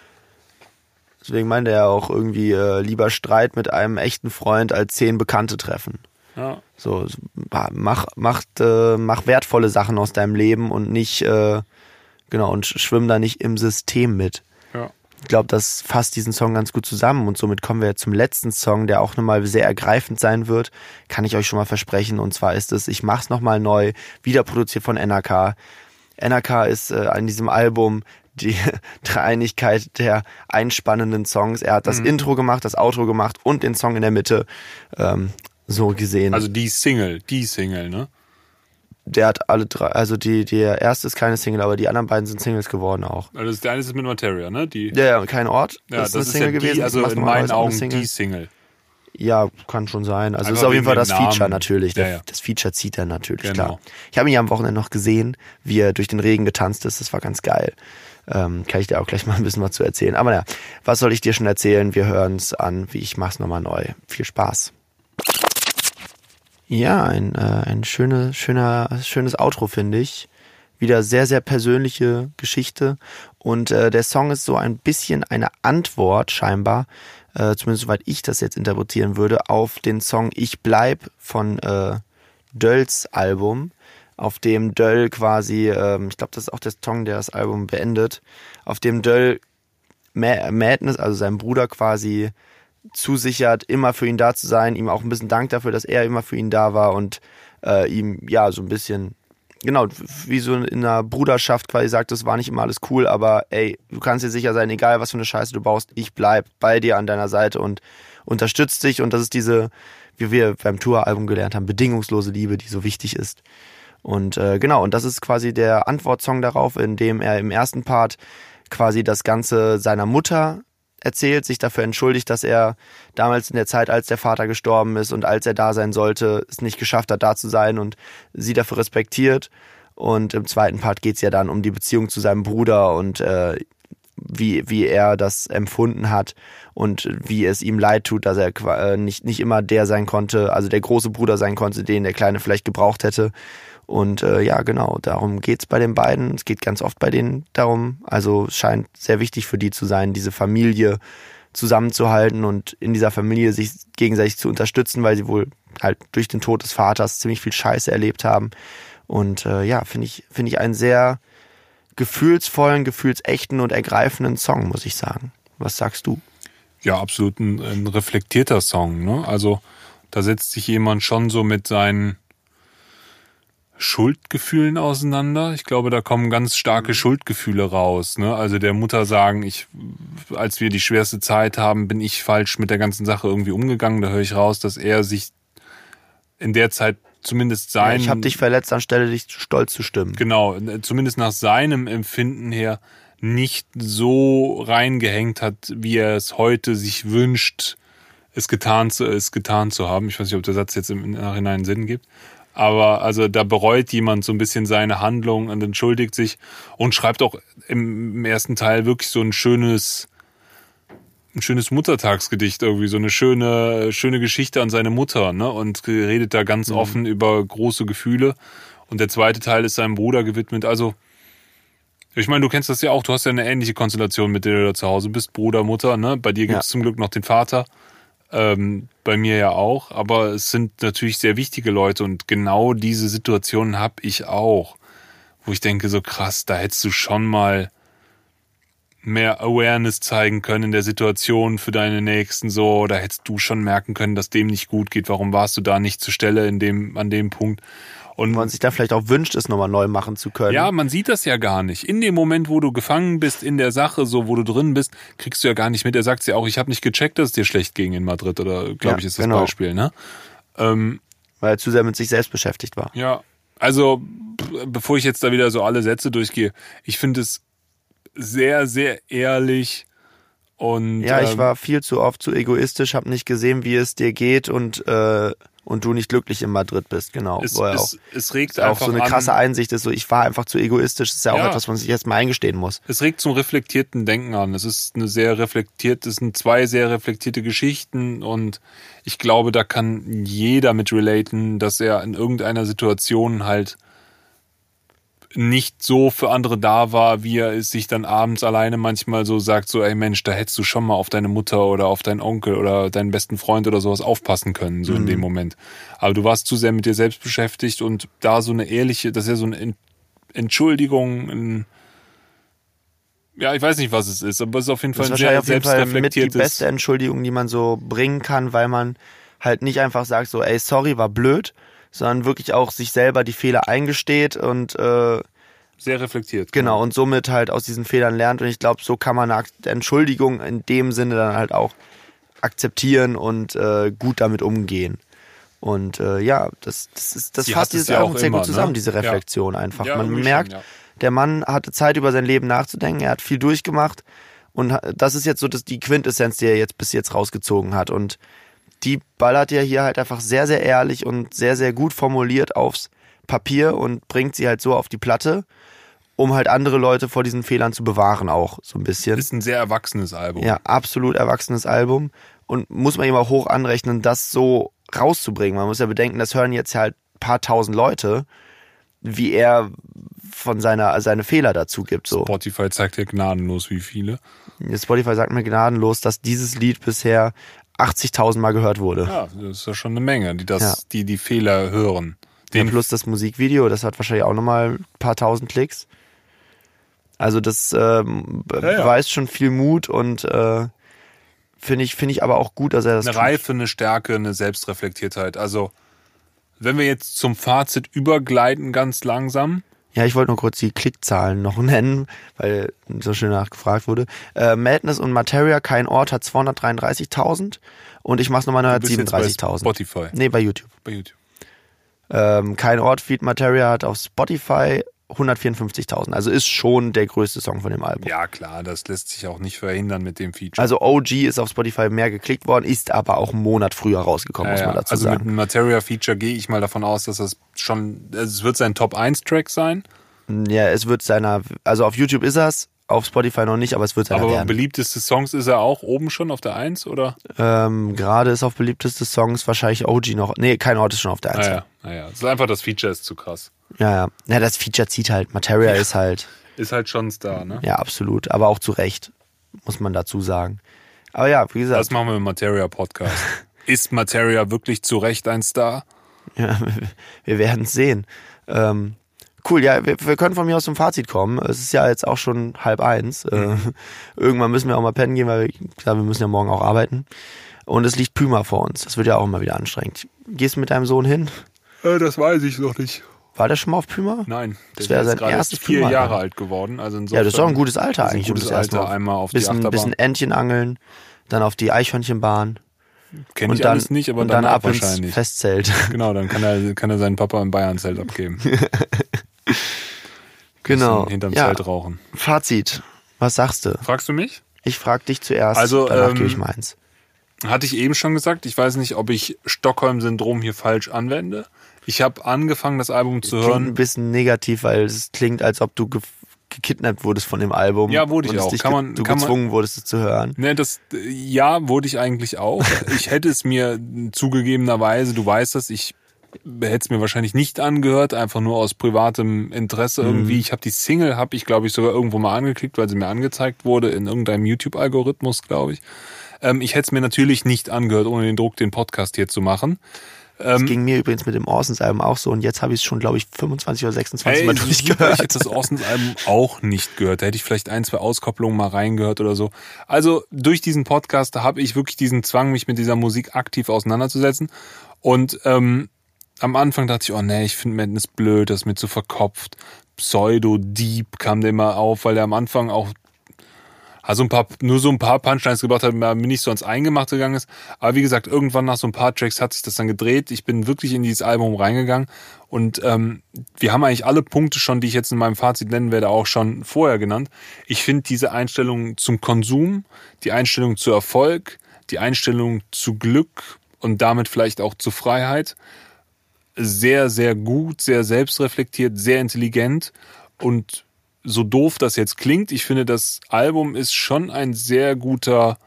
Deswegen meinte er auch irgendwie äh, lieber Streit mit einem echten Freund als zehn Bekannte treffen. Ja. So, mach, mach, äh, mach wertvolle Sachen aus deinem Leben und nicht, äh, genau, und schwimm da nicht im System mit. Ja. Ich glaube, das fasst diesen Song ganz gut zusammen und somit kommen wir jetzt zum letzten Song, der auch nochmal sehr ergreifend sein wird, kann ich euch schon mal versprechen, und zwar ist es Ich mach's nochmal neu, wieder produziert von N R K. N R K ist äh, an diesem Album die Dreieinigkeit der einspannenden Songs. Er hat das Mhm. Intro gemacht, das Outro gemacht und den Song in der Mitte, ähm, so gesehen. Also die Single, die Single, ne? Der hat alle drei, also die, der erste ist keine Single, aber die anderen beiden sind Singles geworden auch. Also das, der eine ist mit Materia, ne? Die, Ja, ja, kein Ort. ja, das ist eine Single ja gewesen. die, also Ich mach's in nochmal meinen neu, ist auch eine Augen Single. die Single. Ja, kann schon sein. Also Einfach ist auf jeden wegen Fall dem das Feature Namen. natürlich. Ja, Der, ja. Das Feature zieht er natürlich, Genau. klar. Ich habe ihn ja am Wochenende noch gesehen, wie er durch den Regen getanzt ist. Das war ganz geil. Ähm, kann ich dir auch gleich mal ein bisschen was zu erzählen. Aber naja, was soll ich dir schon erzählen? Wir hören es an, wie ich mach's nochmal neu. Viel Spaß. Ja, ein, äh, ein schöne, schöner, schönes Outro, finde ich. Wieder sehr, sehr persönliche Geschichte. Und äh, der Song ist so ein bisschen eine Antwort scheinbar, äh, zumindest soweit ich das jetzt interpretieren würde, auf den Song Ich bleib von äh, Dölls Album, auf dem Döll quasi, ähm, ich glaube, das ist auch der Song, der das Album beendet, auf dem Döll Ma- Madness, also seinem Bruder quasi zusichert, immer für ihn da zu sein, ihm auch ein bisschen Dank dafür, dass er immer für ihn da war und äh, ihm, ja, so ein bisschen, genau, wie so in einer Bruderschaft quasi sagt, das war nicht immer alles cool, aber ey, du kannst dir sicher sein, egal was für eine Scheiße du baust, ich bleib bei dir an deiner Seite und unterstütze dich, und das ist diese, wie wir beim Tour-Album gelernt haben, bedingungslose Liebe, die so wichtig ist. Und äh, genau, und das ist quasi der Antwortsong darauf, in dem er im ersten Part quasi das Ganze seiner Mutter erzählt, sich dafür entschuldigt, dass er damals in der Zeit, als der Vater gestorben ist und als er da sein sollte, es nicht geschafft hat, da zu sein und sie dafür respektiert. Und im zweiten Part geht es ja dann um die Beziehung zu seinem Bruder und äh, wie wie er das empfunden hat und wie es ihm leid tut, dass er äh, nicht nicht immer der sein konnte, also der große Bruder sein konnte, den der Kleine vielleicht gebraucht hätte. Und äh, ja, genau, darum geht's bei den beiden. Es geht ganz oft bei denen darum. Also es scheint sehr wichtig für die zu sein, diese Familie zusammenzuhalten und in dieser Familie sich gegenseitig zu unterstützen, weil sie wohl halt durch den Tod des Vaters ziemlich viel Scheiße erlebt haben. Und äh, ja, finde ich finde ich einen sehr gefühlsvollen, gefühlsechten und ergreifenden Song, muss ich sagen. Was sagst du? Ja, absolut ein, ein reflektierter Song, ne? Also da setzt sich jemand schon so mit seinen Schuldgefühlen auseinander. Ich glaube, da kommen ganz starke Schuldgefühle raus, ne? Also der Mutter sagen, ich, als wir die schwerste Zeit haben, bin ich falsch mit der ganzen Sache irgendwie umgegangen. Da höre ich raus, dass er sich in der Zeit zumindest sein... Ja, ich habe dich verletzt, anstelle dich stolz zu stimmen. Genau, zumindest nach seinem Empfinden her nicht so reingehängt hat, wie er es heute sich wünscht, es getan zu, es getan zu haben. Ich weiß nicht, ob der Satz jetzt im Nachhinein Sinn gibt. Aber also da bereut jemand so ein bisschen seine Handlung und entschuldigt sich und schreibt auch im ersten Teil wirklich so ein schönes, ein schönes Muttertagsgedicht irgendwie, so eine schöne, schöne Geschichte an seine Mutter, ne? Und redet da ganz mhm. offen über große Gefühle. Und der zweite Teil ist seinem Bruder gewidmet. Also, ich meine, du kennst das ja auch, du hast ja eine ähnliche Konstellation, mit der du da zu Hause bist, Bruder, Mutter, ne? Bei dir gibt es ja zum Glück noch den Vater. Ähm, bei mir ja auch, aber es sind natürlich sehr wichtige Leute und genau diese Situationen habe ich auch, wo ich denke, so krass, da hättest du schon mal mehr Awareness zeigen können in der Situation für deine Nächsten, so, da hättest du schon merken können, dass dem nicht gut geht, warum warst du da nicht zur Stelle in dem, an dem Punkt. Und man sich da vielleicht auch wünscht, es nochmal neu machen zu können. Ja, man sieht das ja gar nicht. In dem Moment, wo du gefangen bist in der Sache, so wo du drin bist, kriegst du ja gar nicht mit. Er sagt ja auch, ich habe nicht gecheckt, dass es dir schlecht ging in Madrid, oder glaube ja, ich, ist das genau. Beispiel, ne? Ähm, Weil er zu sehr mit sich selbst beschäftigt war. Ja, also bevor ich jetzt da wieder so alle Sätze durchgehe, ich finde es sehr, sehr ehrlich und ja, ich ähm, war viel zu oft zu egoistisch, habe nicht gesehen, wie es dir geht und äh, und du nicht glücklich in Madrid bist, genau. Es, wo er es, auch, es regt auch einfach so eine an, krasse Einsicht ist, so ich war einfach zu egoistisch, das ist ja auch ja. etwas, was man sich jetzt mal eingestehen muss. Es regt zum reflektierten Denken an. Es ist eine sehr reflektiert, es sind zwei sehr reflektierte Geschichten und ich glaube, da kann jeder mit relaten, dass er in irgendeiner Situation halt nicht so für andere da war, wie er es sich dann abends alleine manchmal so sagt, so ey Mensch, da hättest du schon mal auf deine Mutter oder auf deinen Onkel oder deinen besten Freund oder sowas aufpassen können, so mhm. in dem Moment. Aber du warst zu sehr mit dir selbst beschäftigt und da so eine ehrliche, das ist ja so eine Entschuldigung, ein, ja, ich weiß nicht, was es ist, aber es ist auf jeden Fall ein sehr selbstreflektiertes... mit die beste Entschuldigung, die man so bringen kann, weil man halt nicht einfach sagt so, ey, sorry, war blöd, sondern wirklich auch sich selber die Fehler eingesteht und äh, sehr reflektiert. Genau, und somit halt aus diesen Fehlern lernt. Und ich glaube, so kann man eine Entschuldigung in dem Sinne dann halt auch akzeptieren und äh, gut damit umgehen. Und äh, ja, das, das, ist, das fasst dieses Album sehr gut zusammen, ne? Diese Reflexion ja. einfach. Ja, man merkt, schon, ja. Der Mann hatte Zeit, über sein Leben nachzudenken, er hat viel durchgemacht. Und das ist jetzt so das, die Quintessenz, die er jetzt bis jetzt rausgezogen hat. Und die ballert ja hier halt einfach sehr, sehr ehrlich und sehr, sehr gut formuliert aufs Papier und bringt sie halt so auf die Platte, um halt andere Leute vor diesen Fehlern zu bewahren auch so ein bisschen. Ist ein sehr erwachsenes Album. Ja, absolut erwachsenes Album und muss man ihm auch hoch anrechnen, das so rauszubringen. Man muss ja bedenken, das hören jetzt halt ein paar tausend Leute, wie er von seiner seine Fehler dazu gibt. So. Spotify zeigt ja gnadenlos wie viele. Spotify sagt mir gnadenlos, dass dieses Lied bisher achtzigtausend Mal gehört wurde. Ja, das ist ja schon eine Menge, die das, ja. die die Fehler hören. Den ja, plus das Musikvideo, das hat wahrscheinlich auch nochmal ein paar tausend Klicks. Also das ähm, ja, ja. beweist schon viel Mut und äh, finde ich, finde ich aber auch gut, dass er das Eine tut. Reife, eine Stärke, eine Selbstreflektiertheit. Also wenn wir jetzt zum Fazit übergleiten, ganz langsam. Ja, ich wollte nur kurz die Klickzahlen noch nennen, weil so schön nachgefragt wurde. Äh, Madness und Materia, kein Ort, hat zweihundertdreiunddreißigtausend und ich mach's nochmal neunhundertsiebenunddreißigtausend. Spotify? Nee, bei YouTube. Bei YouTube. Ähm, kein Ort, Feed Materia hat auf Spotify hundertvierundfünfzigtausend. Also ist schon der größte Song von dem Album. Ja, klar, das lässt sich auch nicht verhindern mit dem Feature. Also O G ist auf Spotify mehr geklickt worden, ist aber auch einen Monat früher rausgekommen, ja, muss man ja. dazu also sagen. Also mit einem Materia-Feature gehe ich mal davon aus, dass das schon, also es wird sein Top eins Track sein. Ja, es wird seiner, also auf YouTube ist er's, auf Spotify noch nicht, aber es wird seiner Aber werden. beliebteste Songs ist er auch oben schon auf der eins, oder? Ähm, gerade ist auf beliebteste Songs wahrscheinlich O G noch, nee, kein Ort ist schon auf der eins. Naja, naja. Es ist einfach, das Feature ist zu krass. Ja, ja. Ja, das Feature zieht halt. Materia ja. ist halt. Ist halt schon ein Star, ne? Ja, absolut. Aber auch zu Recht, muss man dazu sagen. Aber ja, wie gesagt. Das machen wir im Materia-Podcast. Ist Materia wirklich zu Recht ein Star? Ja, wir werden es sehen. Ähm, cool, ja, wir, wir können von mir aus zum Fazit kommen. Es ist ja jetzt auch schon halb eins. Mhm. Äh, irgendwann müssen wir auch mal pennen gehen, weil wir, klar, wir müssen ja morgen auch arbeiten. Und es liegt Puma vor uns. Das wird ja auch immer wieder anstrengend. Gehst du mit deinem Sohn hin? Äh, das weiß ich noch nicht. War der schon mal auf Puma? Nein, das wäre sein erstes vier Puma. Jahre alt geworden. Also ja, das ist auch ein gutes Alter eigentlich. Ein gutes um Alter, einmal auf bisschen, die Achterbahn. Bisschen Entchen angeln, dann auf die Eichhörnchenbahn. Kenn ich dann, alles nicht, aber und dann ab wahrscheinlich. ins Festzelt. Genau, dann kann er, kann er seinen Papa im Bayernzelt abgeben. Genau. Hinterm ja. Zelt rauchen. Fazit. Was sagst du? Fragst du mich? Ich frag dich zuerst, also, danach ähm, gebe ich meins. Hatte ich eben schon gesagt, ich weiß nicht, ob ich Stockholm-Syndrom hier falsch anwende. Ich habe angefangen, das Album zu klingt hören. Klingt ein bisschen negativ, weil es klingt, als ob du ge- gekidnappt wurdest von dem Album. Ja, wurde ich und auch. Dich kann ge- man, du kann gezwungen man, wurdest, es zu hören. Ne, das, ja, wurde ich eigentlich auch. Ich hätte es mir zugegebenerweise, du weißt das, ich hätte es mir wahrscheinlich nicht angehört, einfach nur aus privatem Interesse irgendwie. Mhm. Ich habe die Single, habe ich glaube ich sogar irgendwo mal angeklickt, weil sie mir angezeigt wurde in irgendeinem YouTube-Algorithmus, glaube ich. Ähm, ich hätte es mir natürlich nicht angehört, ohne den Druck, den Podcast hier zu machen. Das ähm, ging mir übrigens mit dem Orsons-Album auch so und jetzt habe ich es schon, glaube ich, fünfundzwanzig oder sechsundzwanzig ey, Mal durchgehört. Ich hätte das Orsons-Album auch nicht gehört. Da hätte ich vielleicht ein, zwei Auskopplungen mal reingehört oder so. Also durch diesen Podcast habe ich wirklich diesen Zwang, mich mit dieser Musik aktiv auseinanderzusetzen. Und ähm, am Anfang dachte ich, oh nee, ich finde Madness blöd, das ist mir zu verkopft. Pseudo-Deep kam der immer auf, weil der am Anfang auch also ein paar, nur so ein paar Punchlines gebracht hat, mir nicht so ans Eingemachte gegangen ist. Aber wie gesagt, irgendwann nach so ein paar Tracks hat sich das dann gedreht. Ich bin wirklich in dieses Album reingegangen und ähm, wir haben eigentlich alle Punkte schon, die ich jetzt in meinem Fazit nennen werde, auch schon vorher genannt. Ich finde diese Einstellung zum Konsum, die Einstellung zu Erfolg, die Einstellung zu Glück und damit vielleicht auch zu Freiheit sehr, sehr gut, sehr selbstreflektiert, sehr intelligent und so doof das jetzt klingt, ich finde, das Album ist schon ein sehr guter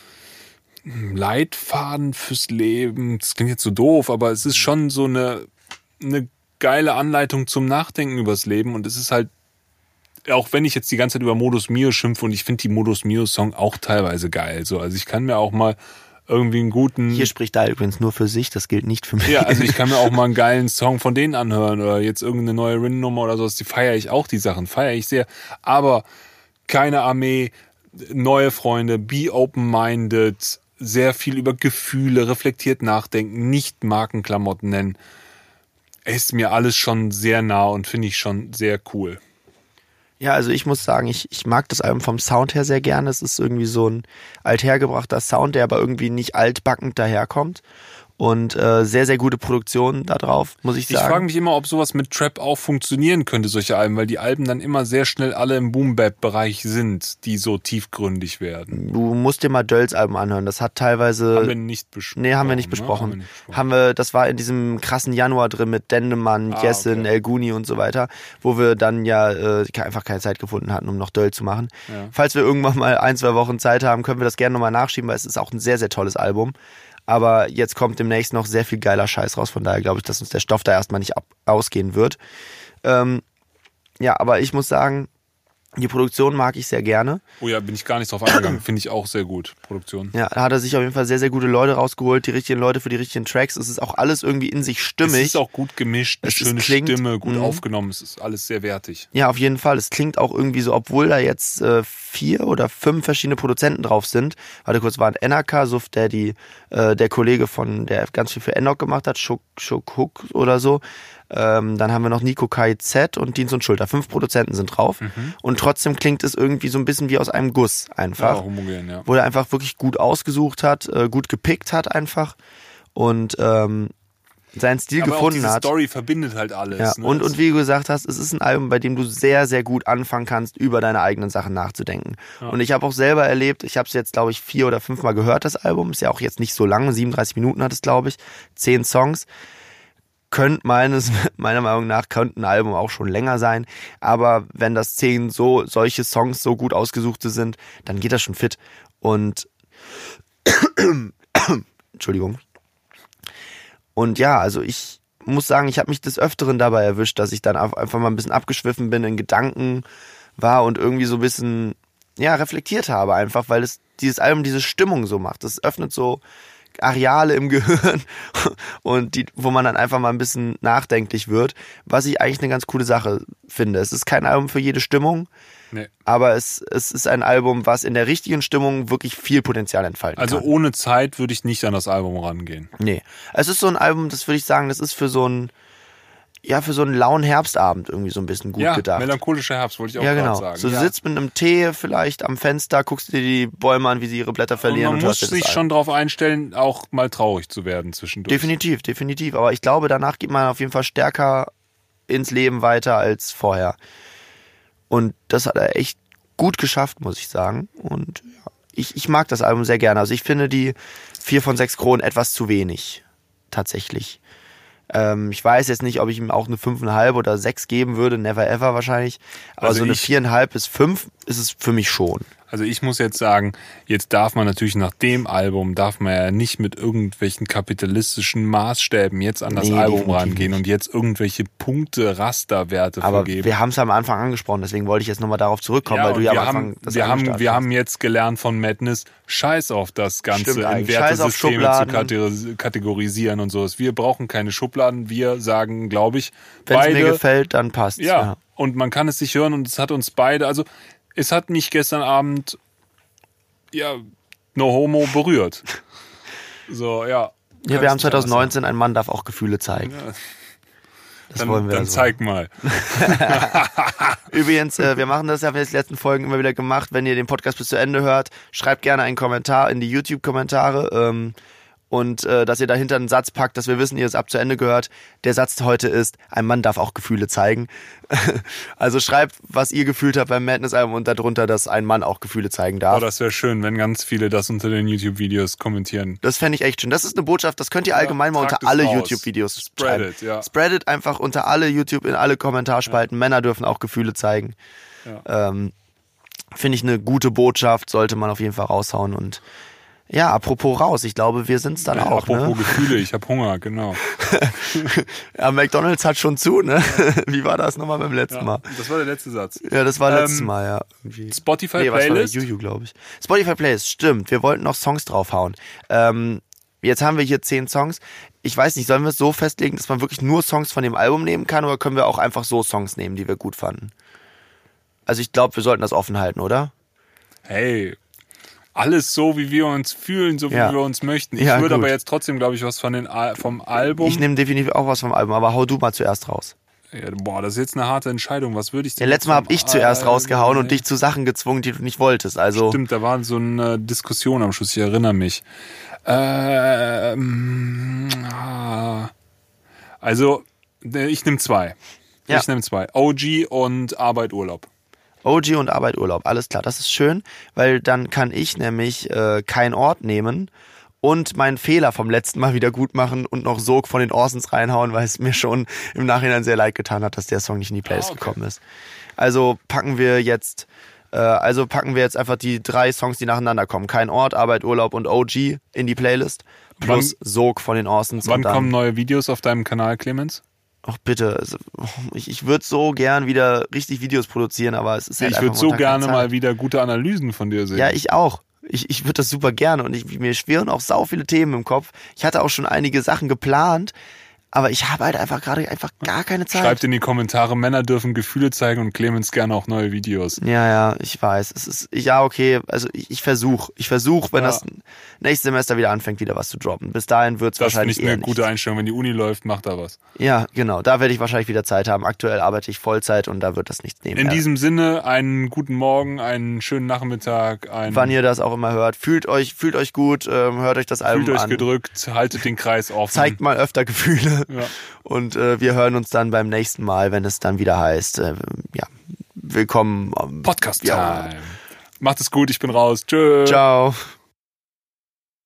Leitfaden fürs Leben. Das klingt jetzt so doof, aber es ist schon so eine, eine geile Anleitung zum Nachdenken übers Leben. Und es ist halt, auch wenn ich jetzt die ganze Zeit über Modus Mio schimpfe und ich finde die Modus Mio Song auch teilweise geil. So, also ich kann mir auch mal irgendwie einen guten... Hier spricht da übrigens nur für sich, das gilt nicht für mich. Ja, also ich kann mir auch mal einen geilen Song von denen anhören oder jetzt irgendeine neue Rin-Nummer oder sowas, die feiere ich auch, die Sachen feiere ich sehr. Aber keine Armee, neue Freunde, be open-minded, sehr viel über Gefühle, reflektiert nachdenken, nicht Markenklamotten nennen, ist mir alles schon sehr nah und finde ich schon sehr cool. Ja, also ich muss sagen, ich, ich mag das Album vom Sound her sehr gerne. Es ist irgendwie so ein althergebrachter Sound, der aber irgendwie nicht altbackend daherkommt. Und äh, sehr, sehr gute Produktion da drauf, muss ich sagen. Ich frage mich immer, ob sowas mit Trap auch funktionieren könnte, solche Alben, weil die Alben dann immer sehr schnell alle im Boom-Bap-Bereich sind, die so tiefgründig werden. Du musst dir mal Dölls Album anhören. Das hat teilweise... Haben wir nicht besprochen. Nee, haben wir nicht besprochen. Ne? Haben, wir nicht besprochen. haben wir, das war in diesem krassen Januar drin mit Dendemann, ah, Jessin, okay. El Guni und so weiter, wo wir dann ja äh, einfach keine Zeit gefunden hatten, um noch Döll zu machen. Ja. Falls wir irgendwann mal ein, zwei Wochen Zeit haben, können wir das gerne nochmal nachschieben, weil es ist auch ein sehr, sehr tolles Album. Aber jetzt kommt demnächst noch sehr viel geiler Scheiß raus. Von daher glaube ich, dass uns der Stoff da erstmal nicht ab- ausgehen wird. Ähm, ja, aber ich muss sagen, die Produktion mag ich sehr gerne. Oh ja, bin ich gar nicht drauf eingegangen. Finde ich auch sehr gut, Produktion. Ja, da hat er sich auf jeden Fall sehr, sehr gute Leute rausgeholt. Die richtigen Leute für die richtigen Tracks. Es ist auch alles irgendwie in sich stimmig. Es ist auch gut gemischt, eine es schöne klingt, Stimme, gut mh. aufgenommen. Es ist alles sehr wertig. Ja, auf jeden Fall. Es klingt auch irgendwie so, obwohl da jetzt äh, vier oder fünf verschiedene Produzenten drauf sind. Warte kurz, waren Enaka, Suf, der die, äh, der Kollege von, der ganz viel für Enoch gemacht hat, Shuk, Shuk Hook oder so. Ähm, dann haben wir noch Nico Kai Z und Dienst und Schulter. Fünf Produzenten sind drauf. Mhm. Und trotzdem klingt es irgendwie so ein bisschen wie aus einem Guss einfach. Ja, homogen, ja. Wo er einfach wirklich gut ausgesucht hat, äh, gut gepickt hat einfach. Und ähm, seinen Stil aber gefunden auch diese hat. Story verbindet halt alles. Ja, ne? und, und wie du gesagt hast, es ist ein Album, bei dem du sehr, sehr gut anfangen kannst, über deine eigenen Sachen nachzudenken. Ja. Und ich habe auch selber erlebt, ich habe es jetzt, glaube ich, vier oder fünfmal gehört, das Album. Ist ja auch jetzt nicht so lang, siebenunddreißig Minuten hat es, glaube ich, zehn Songs. Könnt meines, meiner Meinung nach, könnte ein Album auch schon länger sein. Aber wenn das zehn so, solche Songs so gut ausgesuchte sind, dann geht das schon fit. Und Entschuldigung. Und ja, also ich muss sagen, ich habe mich des Öfteren dabei erwischt, dass ich dann einfach mal ein bisschen abgeschwiffen bin, in Gedanken war und irgendwie so ein bisschen, ja, reflektiert habe einfach, weil es dieses Album diese Stimmung so macht. Es öffnet so Areale im Gehirn und die, wo man dann einfach mal ein bisschen nachdenklich wird, was ich eigentlich eine ganz coole Sache finde. Es ist kein Album für jede Stimmung, Nee. aber es, es ist ein Album, was in der richtigen Stimmung wirklich viel Potenzial entfalten Also kann. ohne Zeit würde ich nicht an das Album rangehen. Nee. Es ist so ein Album, das würde ich sagen, das ist für so ein, ja, für so einen lauen Herbstabend irgendwie so ein bisschen gut ja, gedacht. melancholischer Herbst, wollte ich auch Ja, gerade genau. sagen. So, du ja. sitzt mit einem Tee vielleicht am Fenster, guckst dir die Bäume an, wie sie ihre Blätter verlieren. Und man und muss hörst dir sich das schon darauf einstellen, auch mal traurig zu werden zwischendurch. Definitiv, definitiv. Aber ich glaube, danach geht man auf jeden Fall stärker ins Leben weiter als vorher. Und das hat er echt gut geschafft, muss ich sagen. Und ja, ich, ich mag das Album sehr gerne. Also ich finde die vier von sechs Kronen etwas zu wenig. Tatsächlich. Ähm, ich weiß jetzt nicht, ob ich ihm auch eine fünf Komma fünf oder sechs geben würde. Never ever wahrscheinlich. Aber Also so eine ich- vier Komma fünf bis fünf ist es für mich schon. Also ich muss jetzt sagen, jetzt darf man natürlich nach dem Album, darf man ja nicht mit irgendwelchen kapitalistischen Maßstäben jetzt an das Nee, Album definitiv rangehen nicht. und jetzt irgendwelche Punkte, Rasterwerte Aber vergeben. wir haben es am Anfang angesprochen, deswegen wollte ich jetzt nochmal darauf zurückkommen, Ja, weil du und ja wir am Anfang haben, das wir haben, angestartet wir hast. haben jetzt gelernt von Madness, scheiß auf das Ganze Stimmt in eigentlich. Scheiß auf Wertesysteme zu Schubladen. kategori- kategorisieren und sowas. Wir brauchen keine Schubladen. Wir sagen, glaube ich, Wenn es beide. mir gefällt, dann passt ja, ja. und man kann es sich hören und es hat uns beide, also es hat mich gestern Abend, ja, no homo berührt. So, ja. Ja, wir haben zwanzig neunzehn, ein Mann darf auch Gefühle zeigen. Ja. Das Dann, wollen wir dann so. zeig mal. Übrigens, äh, wir machen das ja in den letzten Folgen immer wieder gemacht. Wenn ihr den Podcast bis zu Ende hört, schreibt gerne einen Kommentar in die YouTube-Kommentare. Ähm, und äh, dass ihr dahinter einen Satz packt, dass wir wissen, ihr es ab zu Ende gehört. Der Satz heute ist, ein Mann darf auch Gefühle zeigen. Also schreibt, was ihr gefühlt habt beim Madness-Album und darunter, dass ein Mann auch Gefühle zeigen darf. Oh, das wäre schön, wenn ganz viele das unter den YouTube-Videos kommentieren. Das fände ich echt schön. Das ist eine Botschaft, das könnt ihr allgemein mal tragt unter es alle raus. YouTube-Videos Spread schreiben. it, ja. Spread it einfach unter alle YouTube, in alle Kommentarspalten. Männer dürfen auch Gefühle zeigen. Ja. Ähm, Finde ich eine gute Botschaft, sollte man auf jeden Fall raushauen. Und ja, apropos raus, ich glaube, wir sind's dann Ja, auch. apropos Ne? Gefühle, ich habe Hunger, genau. Ja, McDonald's hat schon zu, ne? Wie war das nochmal beim letzten Ja, Mal? das war der letzte Satz. Ja, das war letztes Ähm, Mal, ja. Irgendwie. Spotify Nee, was war Playlist. der Juju, glaube ich. Spotify Playlist, stimmt. Wir wollten noch Songs draufhauen. Ähm, jetzt haben wir hier zehn Songs. Ich weiß nicht, sollen wir es so festlegen, dass man wirklich nur Songs von dem Album nehmen kann, oder können wir auch einfach so Songs nehmen, die wir gut fanden? Also ich glaube, wir sollten das offen halten, oder? Hey, alles so, wie wir uns fühlen, so wie Ja. wir uns möchten. Ich Ja, würde gut. aber jetzt trotzdem, glaube ich, was von den Al- vom Album. Ich nehme definitiv auch was vom Album, aber hau du mal zuerst raus. Ja, boah, das ist jetzt eine harte Entscheidung. Was würde ich Ja, denn letztes Mal vom habe ich zuerst Album- rausgehauen und dich zu Sachen gezwungen, die du nicht wolltest. Also Stimmt, da war so eine Diskussion am Schluss, ich erinnere mich. Ähm, ah. Also, äh, ich nehme zwei. Ja. Ich nehme zwei. O G und Arbeit, Urlaub. O G und Arbeit, Urlaub, alles klar. Das ist schön, weil dann kann ich nämlich äh, keinen Ort nehmen und meinen Fehler vom letzten Mal wieder gut machen und noch Sog von den Orsons reinhauen, weil es mir schon im Nachhinein sehr leid getan hat, dass der Song nicht in die Playlist Ah, okay. gekommen ist. Also packen wir jetzt, äh, also packen wir jetzt einfach die drei Songs, die nacheinander kommen. Kein Ort, Arbeit, Urlaub und O G in die Playlist. Plus Sog von den Orsons. Wann und dann, kommen neue Videos auf deinem Kanal, Clemens? Ach bitte, also, ich, ich würde so gern wieder richtig Videos produzieren, aber es ist halt Ich einfach würde so momentan keine gerne Zeit. mal wieder gute Analysen von dir sehen. Ja, ich auch. Ich, ich würde das super gerne und ich, mir schwirren auch sau viele Themen im Kopf. Ich hatte auch schon einige Sachen geplant, aber ich habe halt einfach gerade einfach gar keine Zeit. Schreibt in die Kommentare, Männer dürfen Gefühle zeigen und Clemens gerne auch neue Videos. Ja, ja, ich weiß. Es ist, ja, okay, also ich, ich versuche. Ich versuche, wenn Ja. das nächstes Semester wieder anfängt, wieder was zu droppen. Bis dahin wird es Das finde wahrscheinlich ich eher eine nicht. gute Einstellung. Wenn die Uni läuft, macht da was. Ja, genau. Da werde ich wahrscheinlich wieder Zeit haben. Aktuell arbeite ich Vollzeit und da wird das nichts nehmen. In diesem Sinne, einen guten Morgen, einen schönen Nachmittag, einen Wann ihr das auch immer hört. Fühlt euch, fühlt euch gut, ähm, hört euch das Album fühlt euch an. gedrückt, haltet den Kreis offen. Zeigt mal öfter Gefühle. Ja. Und äh, wir hören uns dann beim nächsten Mal, wenn es dann wieder heißt, äh, ja, willkommen. Ähm, Podcast-Time. Ja. Macht es gut, ich bin raus. Tschö. Ciao.